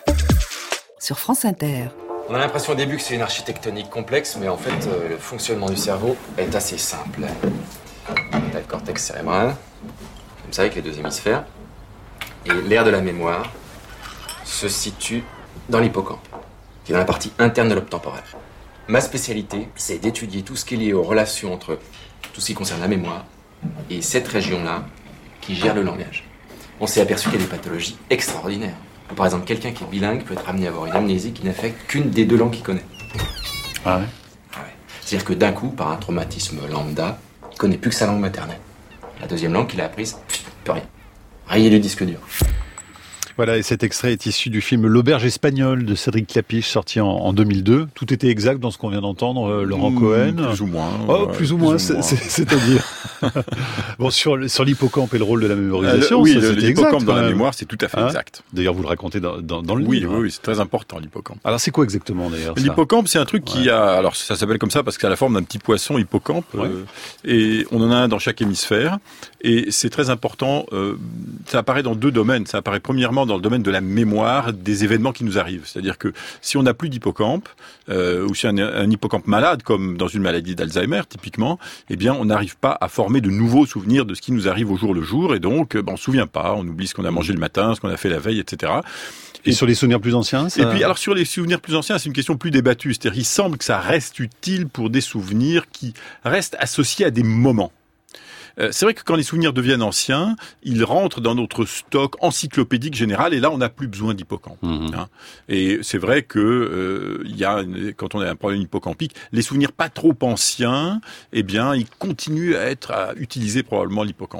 sur France Inter. On a l'impression au début que c'est une architectonique complexe, mais en fait, le fonctionnement du cerveau est assez simple. T'as le cortex cérébral, comme ça avec les deux hémisphères, et l'aire de la mémoire se situe dans l'hippocampe, qui est dans la partie interne de lobe temporel. Ma spécialité, c'est d'étudier tout ce qui est lié aux relations entre tout ce qui concerne la mémoire et cette région-là qui gère le langage. On s'est aperçu qu'il y a des pathologies extraordinaires. Par exemple, quelqu'un qui est bilingue peut être amené à avoir une amnésie qui n'affecte qu'une des deux langues qu'il connaît. Ah ouais? Ah ouais. C'est-à-dire que d'un coup, par un traumatisme lambda, il connaît plus que sa langue maternelle. La deuxième langue qu'il a apprise, plus rien. Rayé du disque dur. Voilà, et cet extrait est issu du film L'Auberge espagnole de Cédric Clapiche, sorti en 2002. Tout était exact dans ce qu'on vient d'entendre, Laurent Cohen. Plus ou moins. Oh, ouais, plus ou moins, c'est-à-dire. Bon, sur l'hippocampe et le rôle de la mémorisation, oui, c'était l'hippocampe exact, dans la mémoire, c'est tout à fait exact. D'ailleurs, vous le racontez dans le livre. Oui, c'est très important, l'hippocampe. Alors, c'est quoi exactement, d'ailleurs, ça ? L'hippocampe, c'est un truc qui a... Alors, ça s'appelle comme ça parce que c'est à la forme d'un petit poisson hippocampe. Ouais. Et on en a un dans chaque hémisphère. Et c'est très important. Ça apparaît dans deux domaines. Ça apparaît premièrement dans le domaine de la mémoire des événements qui nous arrivent. C'est-à-dire que si on n'a plus d'hippocampe, ou si un hippocampe malade, comme dans une maladie d'Alzheimer, typiquement, eh bien, on n'arrive pas à former de nouveaux souvenirs de ce qui nous arrive au jour le jour. Et donc, on se souvient pas. On oublie ce qu'on a mangé le matin, ce qu'on a fait la veille, etc. Et sur les souvenirs plus anciens, ça... Et puis, alors, sur les souvenirs plus anciens, c'est une question plus débattue. C'est-à-dire, il semble que ça reste utile pour des souvenirs qui restent associés à des moments. C'est vrai que quand les souvenirs deviennent anciens, ils rentrent dans notre stock encyclopédique général et là, on n'a plus besoin d'hippocampe. Hein. Et c'est vrai que quand on a un problème hippocampique, les souvenirs pas trop anciens, eh bien, ils continuent à utiliser probablement l'hippocampe.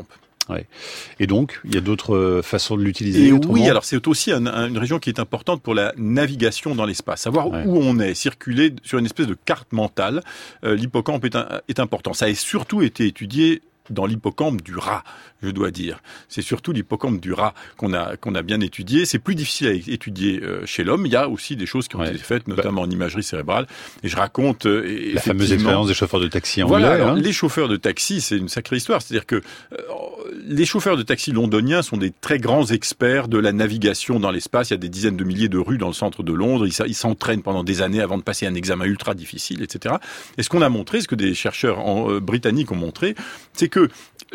Ouais. Et donc, il y a d'autres façons de l'utiliser. Et autrement. oui, alors c'est aussi une région qui est importante pour la navigation dans l'espace. Savoir où on est, circuler sur une espèce de carte mentale. L'hippocampe est important. Ça a surtout été étudié dans l'hippocampe du rat, je dois dire. C'est surtout l'hippocampe du rat qu'on a bien étudié. C'est plus difficile à étudier chez l'homme. Il y a aussi des choses qui ont été faites, notamment en imagerie cérébrale. Et je raconte la fameuse expérience des chauffeurs de taxi anglais. Voilà, alors, les chauffeurs de taxi, c'est une sacrée histoire. C'est-à-dire que les chauffeurs de taxi londoniens sont des très grands experts de la navigation dans l'espace. Il y a des dizaines de milliers de rues dans le centre de Londres. Ils s'entraînent pendant des années avant de passer un examen ultra difficile, etc. Et ce qu'on a montré, ce que des chercheurs britanniques ont montré, c'est que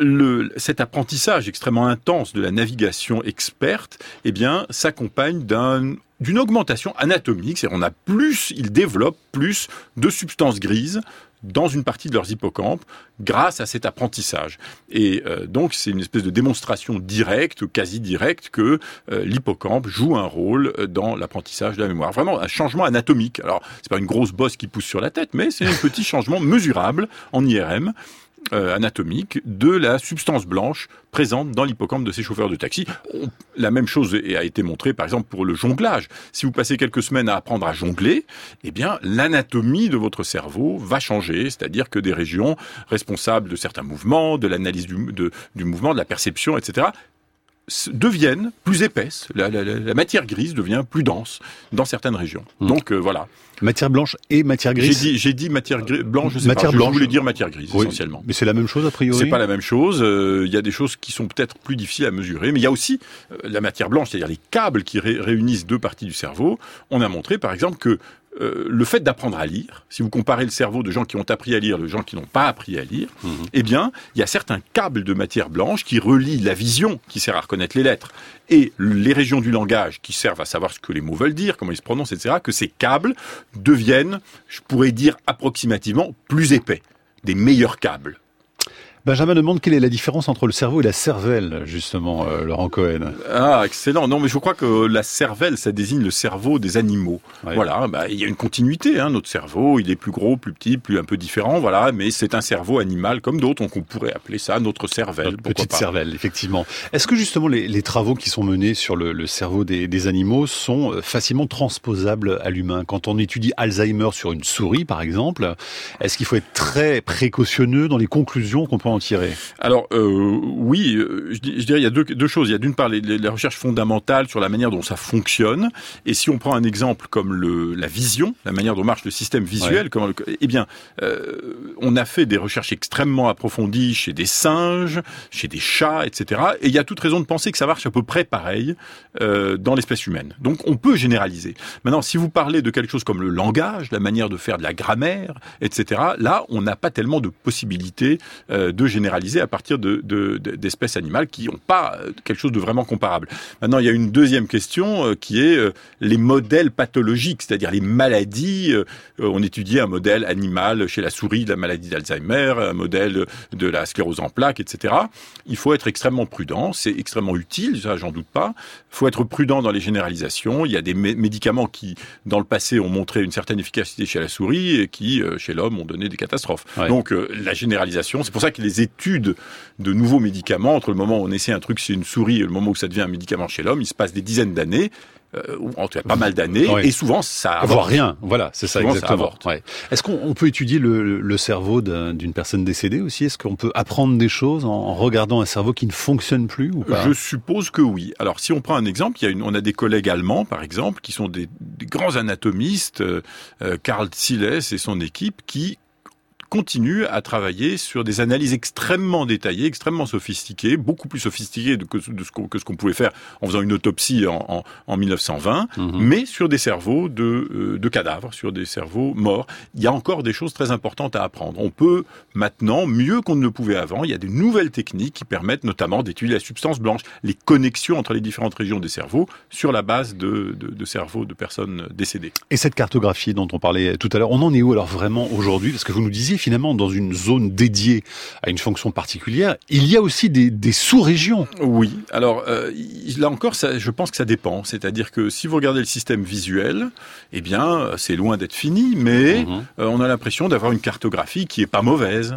cet apprentissage extrêmement intense de la navigation experte, eh bien, s'accompagne d'une augmentation anatomique. C'est-à-dire, ils développent plus de substances grises dans une partie de leurs hippocampes grâce à cet apprentissage. Et donc, c'est une espèce de démonstration directe, quasi directe, que l'hippocampe joue un rôle dans l'apprentissage de la mémoire. Vraiment un changement anatomique. Alors, c'est pas une grosse bosse qui pousse sur la tête, mais c'est un petit changement mesurable en IRM. Anatomique de la substance blanche présente dans l'hippocampe de ces chauffeurs de taxi. La même chose a été montrée, par exemple, pour le jonglage. Si vous passez quelques semaines à apprendre à jongler, eh bien, l'anatomie de votre cerveau va changer, c'est-à-dire que des régions responsables de certains mouvements, de l'analyse du mouvement, de la perception, etc., deviennent plus épaisses. La matière grise devient plus dense dans certaines régions. Donc, voilà. Matière blanche et matière grise. J'ai dit matière blanche, je sais pas. Je voulais dire matière grise, essentiellement. Mais c'est la même chose, a priori? C'est pas la même chose. Il y a des choses qui sont peut-être plus difficiles à mesurer. Mais il y a aussi la matière blanche, c'est-à-dire les câbles qui réunissent deux parties du cerveau. On a montré, par exemple, que le fait d'apprendre à lire, si vous comparez le cerveau de gens qui ont appris à lire de gens qui n'ont pas appris à lire, eh bien, il y a certains câbles de matière blanche qui relient la vision, qui sert à reconnaître les lettres, et les régions du langage qui servent à savoir ce que les mots veulent dire, comment ils se prononcent, etc., que ces câbles deviennent, je pourrais dire approximativement, plus épais, des meilleurs câbles. Benjamin demande quelle est la différence entre le cerveau et la cervelle, justement, Laurent Cohen. Ah, excellent. Non, mais je crois que la cervelle, ça désigne le cerveau des animaux. Ouais. Voilà, il y a une continuité, hein. Notre cerveau, il est plus gros, plus petit, plus un peu différent, voilà, mais c'est un cerveau animal comme d'autres, donc on pourrait appeler ça notre cervelle. Notre petite cervelle, effectivement. Est-ce que justement les travaux qui sont menés sur le cerveau des animaux sont facilement transposables à l'humain? Quand on étudie Alzheimer sur une souris, par exemple, est-ce qu'il faut être très précautionneux dans les conclusions qu'on peut en tirer? Alors oui, je dirais il y a deux choses. Il y a d'une part la recherche fondamentale sur la manière dont ça fonctionne, et si on prend un exemple comme la vision, la manière dont marche le système visuel, on a fait des recherches extrêmement approfondies chez des singes, chez des chats, etc. Et il y a toute raison de penser que ça marche à peu près pareil dans l'espèce humaine. Donc on peut généraliser. Maintenant, si vous parlez de quelque chose comme le langage, la manière de faire de la grammaire, etc., là, on n'a pas tellement de possibilités de généraliser à partir d'espèces animales qui n'ont pas quelque chose de vraiment comparable. Maintenant, il y a une deuxième question qui est les modèles pathologiques, c'est-à-dire les maladies. On étudie un modèle animal chez la souris de la maladie d'Alzheimer, un modèle de la sclérose en plaques, etc. Il faut être extrêmement prudent, c'est extrêmement utile, ça j'en doute pas. Il faut être prudent dans les généralisations. Il y a des médicaments qui, dans le passé, ont montré une certaine efficacité chez la souris et qui, chez l'homme, ont donné des catastrophes. Ouais. Donc la généralisation, c'est pour ça que les études de nouveaux médicaments, entre le moment où on essaie un truc chez une souris et le moment où ça devient un médicament chez l'homme, il se passe des dizaines d'années, ou en tout cas pas mal d'années, et souvent ça avorte. Voire rien, voilà, c'est ça souvent, exactement. Ça Est-ce qu'on peut étudier le cerveau d'une personne décédée aussi? Est-ce qu'on peut apprendre des choses en regardant un cerveau qui ne fonctionne plus ou pas? Je suppose que oui. Alors si on prend un exemple, on a des collègues allemands par exemple, qui sont des grands anatomistes, Karl Ziles et son équipe, qui continue à travailler sur des analyses extrêmement détaillées, extrêmement sophistiquées, beaucoup plus sophistiquées que ce qu'on pouvait faire en faisant une autopsie en 1920, mais sur des cerveaux de cadavres, sur des cerveaux morts. Il y a encore des choses très importantes à apprendre. On peut maintenant, mieux qu'on ne le pouvait avant, il y a de nouvelles techniques qui permettent notamment d'étudier la substance blanche, les connexions entre les différentes régions des cerveaux sur la base de cerveaux de personnes décédées. Et cette cartographie dont on parlait tout à l'heure, on en est où alors vraiment aujourd'hui? Parce que vous nous disiez finalement dans une zone dédiée à une fonction particulière, il y a aussi des sous-régions. Oui, alors là encore, je pense que ça dépend. C'est-à-dire que si vous regardez le système visuel, eh bien, c'est loin d'être fini, mais on a l'impression d'avoir une cartographie qui est pas mauvaise.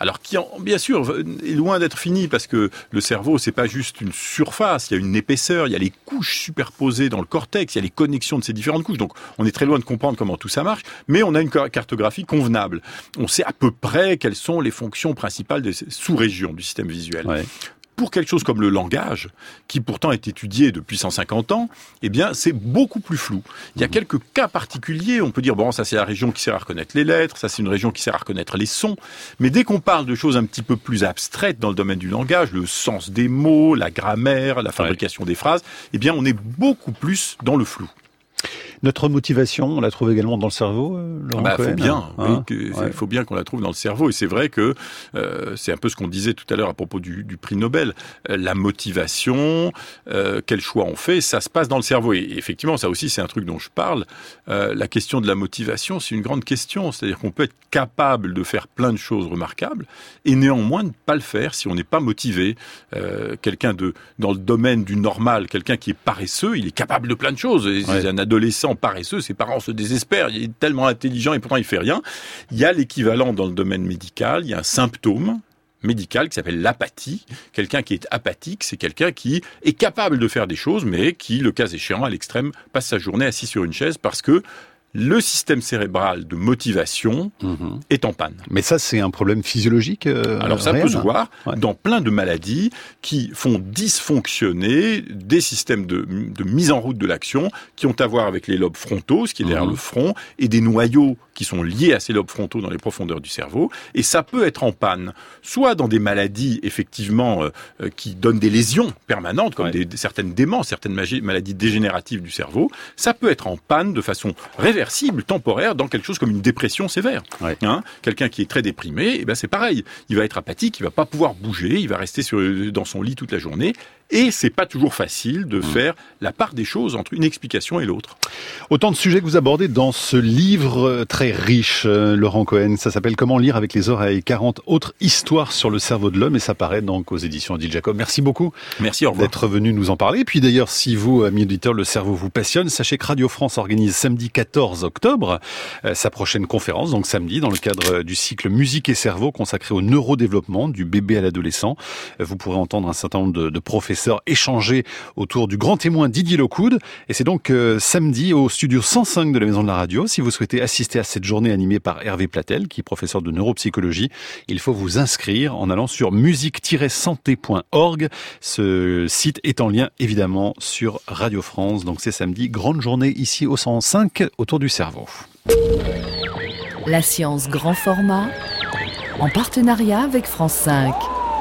Alors qui, bien sûr, est loin d'être fini parce que le cerveau, c'est pas juste une surface, il y a une épaisseur, il y a les couches superposées dans le cortex, il y a les connexions de ces différentes couches. Donc, on est très loin de comprendre comment tout ça marche, mais on a une cartographie convenable. On sait à peu près quelles sont les fonctions principales des sous-régions du système visuel. Ouais. Pour quelque chose comme le langage, qui pourtant est étudié depuis 150 ans, eh bien, c'est beaucoup plus flou. Il y a quelques cas particuliers, on peut dire, bon, ça c'est la région qui sert à reconnaître les lettres, ça c'est une région qui sert à reconnaître les sons, mais dès qu'on parle de choses un petit peu plus abstraites dans le domaine du langage, le sens des mots, la grammaire, la fabrication des phrases, eh bien, on est beaucoup plus dans le flou. Notre motivation, on la trouve également dans le cerveau, Laurent Cohen. Faut bien, il faut bien qu'on la trouve dans le cerveau. Et c'est vrai que c'est un peu ce qu'on disait tout à l'heure à propos du prix Nobel. La motivation, quel choix on fait, ça se passe dans le cerveau. Et effectivement, ça aussi, c'est un truc dont je parle. La question de la motivation, c'est une grande question. C'est-à-dire qu'on peut être capable de faire plein de choses remarquables et néanmoins ne pas le faire si on n'est pas motivé. Quelqu'un dans le domaine du normal, quelqu'un qui est paresseux, il est capable de plein de choses. Et un adolescent paresseux, ses parents se désespèrent, il est tellement intelligent et pourtant il fait rien. Il y a l'équivalent dans le domaine médical, il y a un symptôme médical qui s'appelle l'apathie. Quelqu'un qui est apathique, c'est quelqu'un qui est capable de faire des choses, mais qui, le cas échéant, à l'extrême, passe sa journée assis sur une chaise parce que le système cérébral de motivation est en panne. Mais ça, c'est un problème physiologique Alors ça réel, peut se voir dans plein de maladies qui font dysfonctionner des systèmes de mise en route de l'action qui ont à voir avec les lobes frontaux, ce qui est derrière le front, et des noyaux qui sont liés à ces lobes frontaux dans les profondeurs du cerveau. Et ça peut être en panne, soit dans des maladies, effectivement, qui donnent des lésions permanentes, comme certaines démences, certaines maladies dégénératives du cerveau. Ça peut être en panne de façon réversible, temporaire, dans quelque chose comme une dépression sévère. Quelqu'un qui est très déprimé, eh ben c'est pareil. Il va être apathique, il va pas pouvoir bouger, il va rester dans son lit toute la journée. Et c'est pas toujours facile de faire la part des choses entre une explication et l'autre. Autant de sujets que vous abordez dans ce livre très riche, Laurent Cohen. Ça s'appelle « Comment lire avec les oreilles ». 40 autres histoires sur le cerveau de l'homme et ça paraît donc aux éditions Odile Jacob. Merci beaucoup. Merci, au revoir. D'être venu nous en parler. Et puis d'ailleurs, si vous, amis auditeurs, le cerveau vous passionne, sachez que Radio France organise samedi 14 octobre sa prochaine conférence, donc samedi, dans le cadre du cycle Musique et cerveau consacré au neurodéveloppement du bébé à l'adolescent. Vous pourrez entendre un certain nombre de professeurs échanger autour du grand témoin Didier Locoud. Et c'est donc samedi au studio 105 de la Maison de la Radio. Si vous souhaitez assister à cette journée animée par Hervé Platel, qui est professeur de neuropsychologie, il faut vous inscrire en allant sur musique-santé.org. Ce site est en lien évidemment sur Radio France. Donc c'est samedi, grande journée ici au 105 autour du cerveau. La science grand format, en partenariat avec France 5.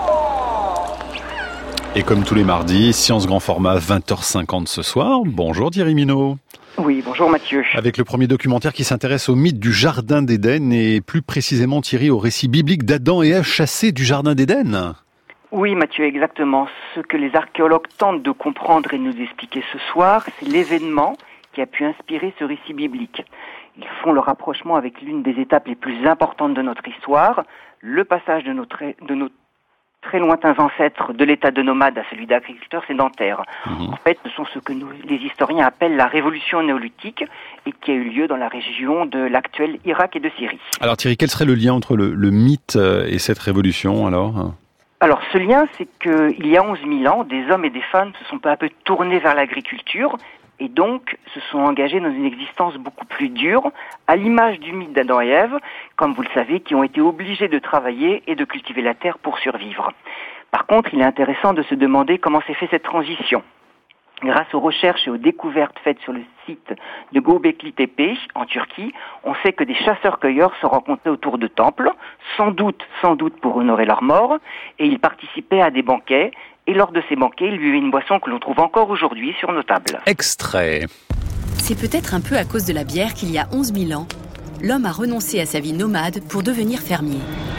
Et comme tous les mardis, Science Grand Format, 20h50 ce soir. Bonjour Thierry Minot. Oui, bonjour Mathieu. Avec le premier documentaire qui s'intéresse au mythe du Jardin d'Éden et plus précisément Thierry au récit biblique d'Adam et Ève chassés du Jardin d'Éden. Oui Mathieu, exactement. Ce que les archéologues tentent de comprendre et nous expliquer ce soir, c'est l'événement qui a pu inspirer ce récit biblique. Ils font le rapprochement avec l'une des étapes les plus importantes de notre histoire, le passage de nos très lointains ancêtres de l'état de nomade à celui d'agriculteur sédentaire. En fait, ce sont ce que les historiens appellent la révolution néolithique et qui a eu lieu dans la région de l'actuel Irak et de Syrie. Alors Thierry, quel serait le lien entre le mythe et cette révolution alors ? Alors ce lien, c'est qu'il y a 11 000 ans, des hommes et des femmes se sont peu à peu tournés vers l'agriculture et donc se sont engagés dans une existence beaucoup plus dure, à l'image du mythe d'Adam et Ève, comme vous le savez, qui ont été obligés de travailler et de cultiver la terre pour survivre. Par contre, il est intéressant de se demander comment s'est fait cette transition. Grâce aux recherches et aux découvertes faites sur le site de Göbekli Tepe, en Turquie, on sait que des chasseurs-cueilleurs se rencontraient autour de temples, sans doute pour honorer leurs morts, et ils participaient à des banquets, et lors de ces banquets, ils buvaient une boisson que l'on trouve encore aujourd'hui sur nos tables. Extrait. C'est peut-être un peu à cause de la bière qu'il y a 11 000 ans, l'homme a renoncé à sa vie nomade pour devenir fermier.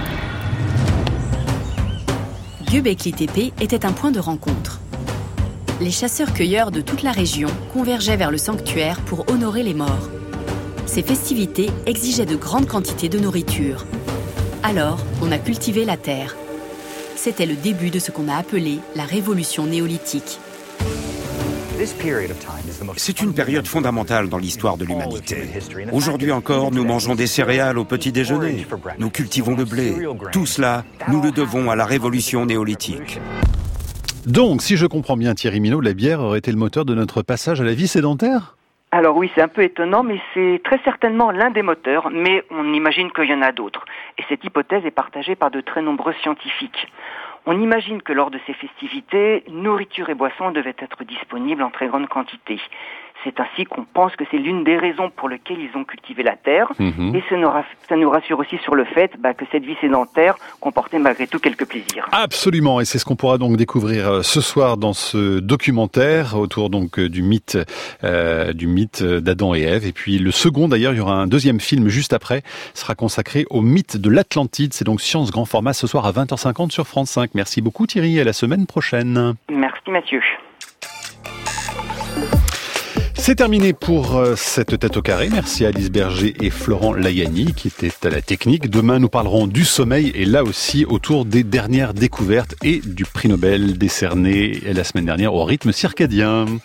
Göbekli Tepe était un point de rencontre. Les chasseurs-cueilleurs de toute la région convergeaient vers le sanctuaire pour honorer les morts. Ces festivités exigeaient de grandes quantités de nourriture. Alors, on a cultivé la terre. C'était le début de ce qu'on a appelé la révolution néolithique. C'est une période fondamentale dans l'histoire de l'humanité. Aujourd'hui encore, nous mangeons des céréales au petit déjeuner. Nous cultivons le blé. Tout cela, nous le devons à la révolution néolithique. Donc, si je comprends bien Thierry Minot, la bière aurait été le moteur de notre passage à la vie sédentaire ? Alors oui, c'est un peu étonnant, mais c'est très certainement l'un des moteurs, mais on imagine qu'il y en a d'autres. Et cette hypothèse est partagée par de très nombreux scientifiques. On imagine que lors de ces festivités, nourriture et boissons devaient être disponibles en très grande quantité. C'est ainsi qu'on pense que c'est l'une des raisons pour lesquelles ils ont cultivé la terre. Et ça nous rassure aussi sur le fait que cette vie sédentaire comportait malgré tout quelques plaisirs. Absolument, et c'est ce qu'on pourra donc découvrir ce soir dans ce documentaire autour donc du mythe d'Adam et Ève. Et puis le second, d'ailleurs, il y aura un deuxième film juste après, sera consacré au mythe de l'Atlantide. C'est donc Science Grand Format ce soir à 20h50 sur France 5. Merci beaucoup Thierry, à la semaine prochaine. Merci Mathieu. C'est terminé pour cette tête au carré. Merci à Alice Berger et Florent Layani qui étaient à la technique. Demain, nous parlerons du sommeil et là aussi autour des dernières découvertes et du prix Nobel décerné la semaine dernière au rythme circadien.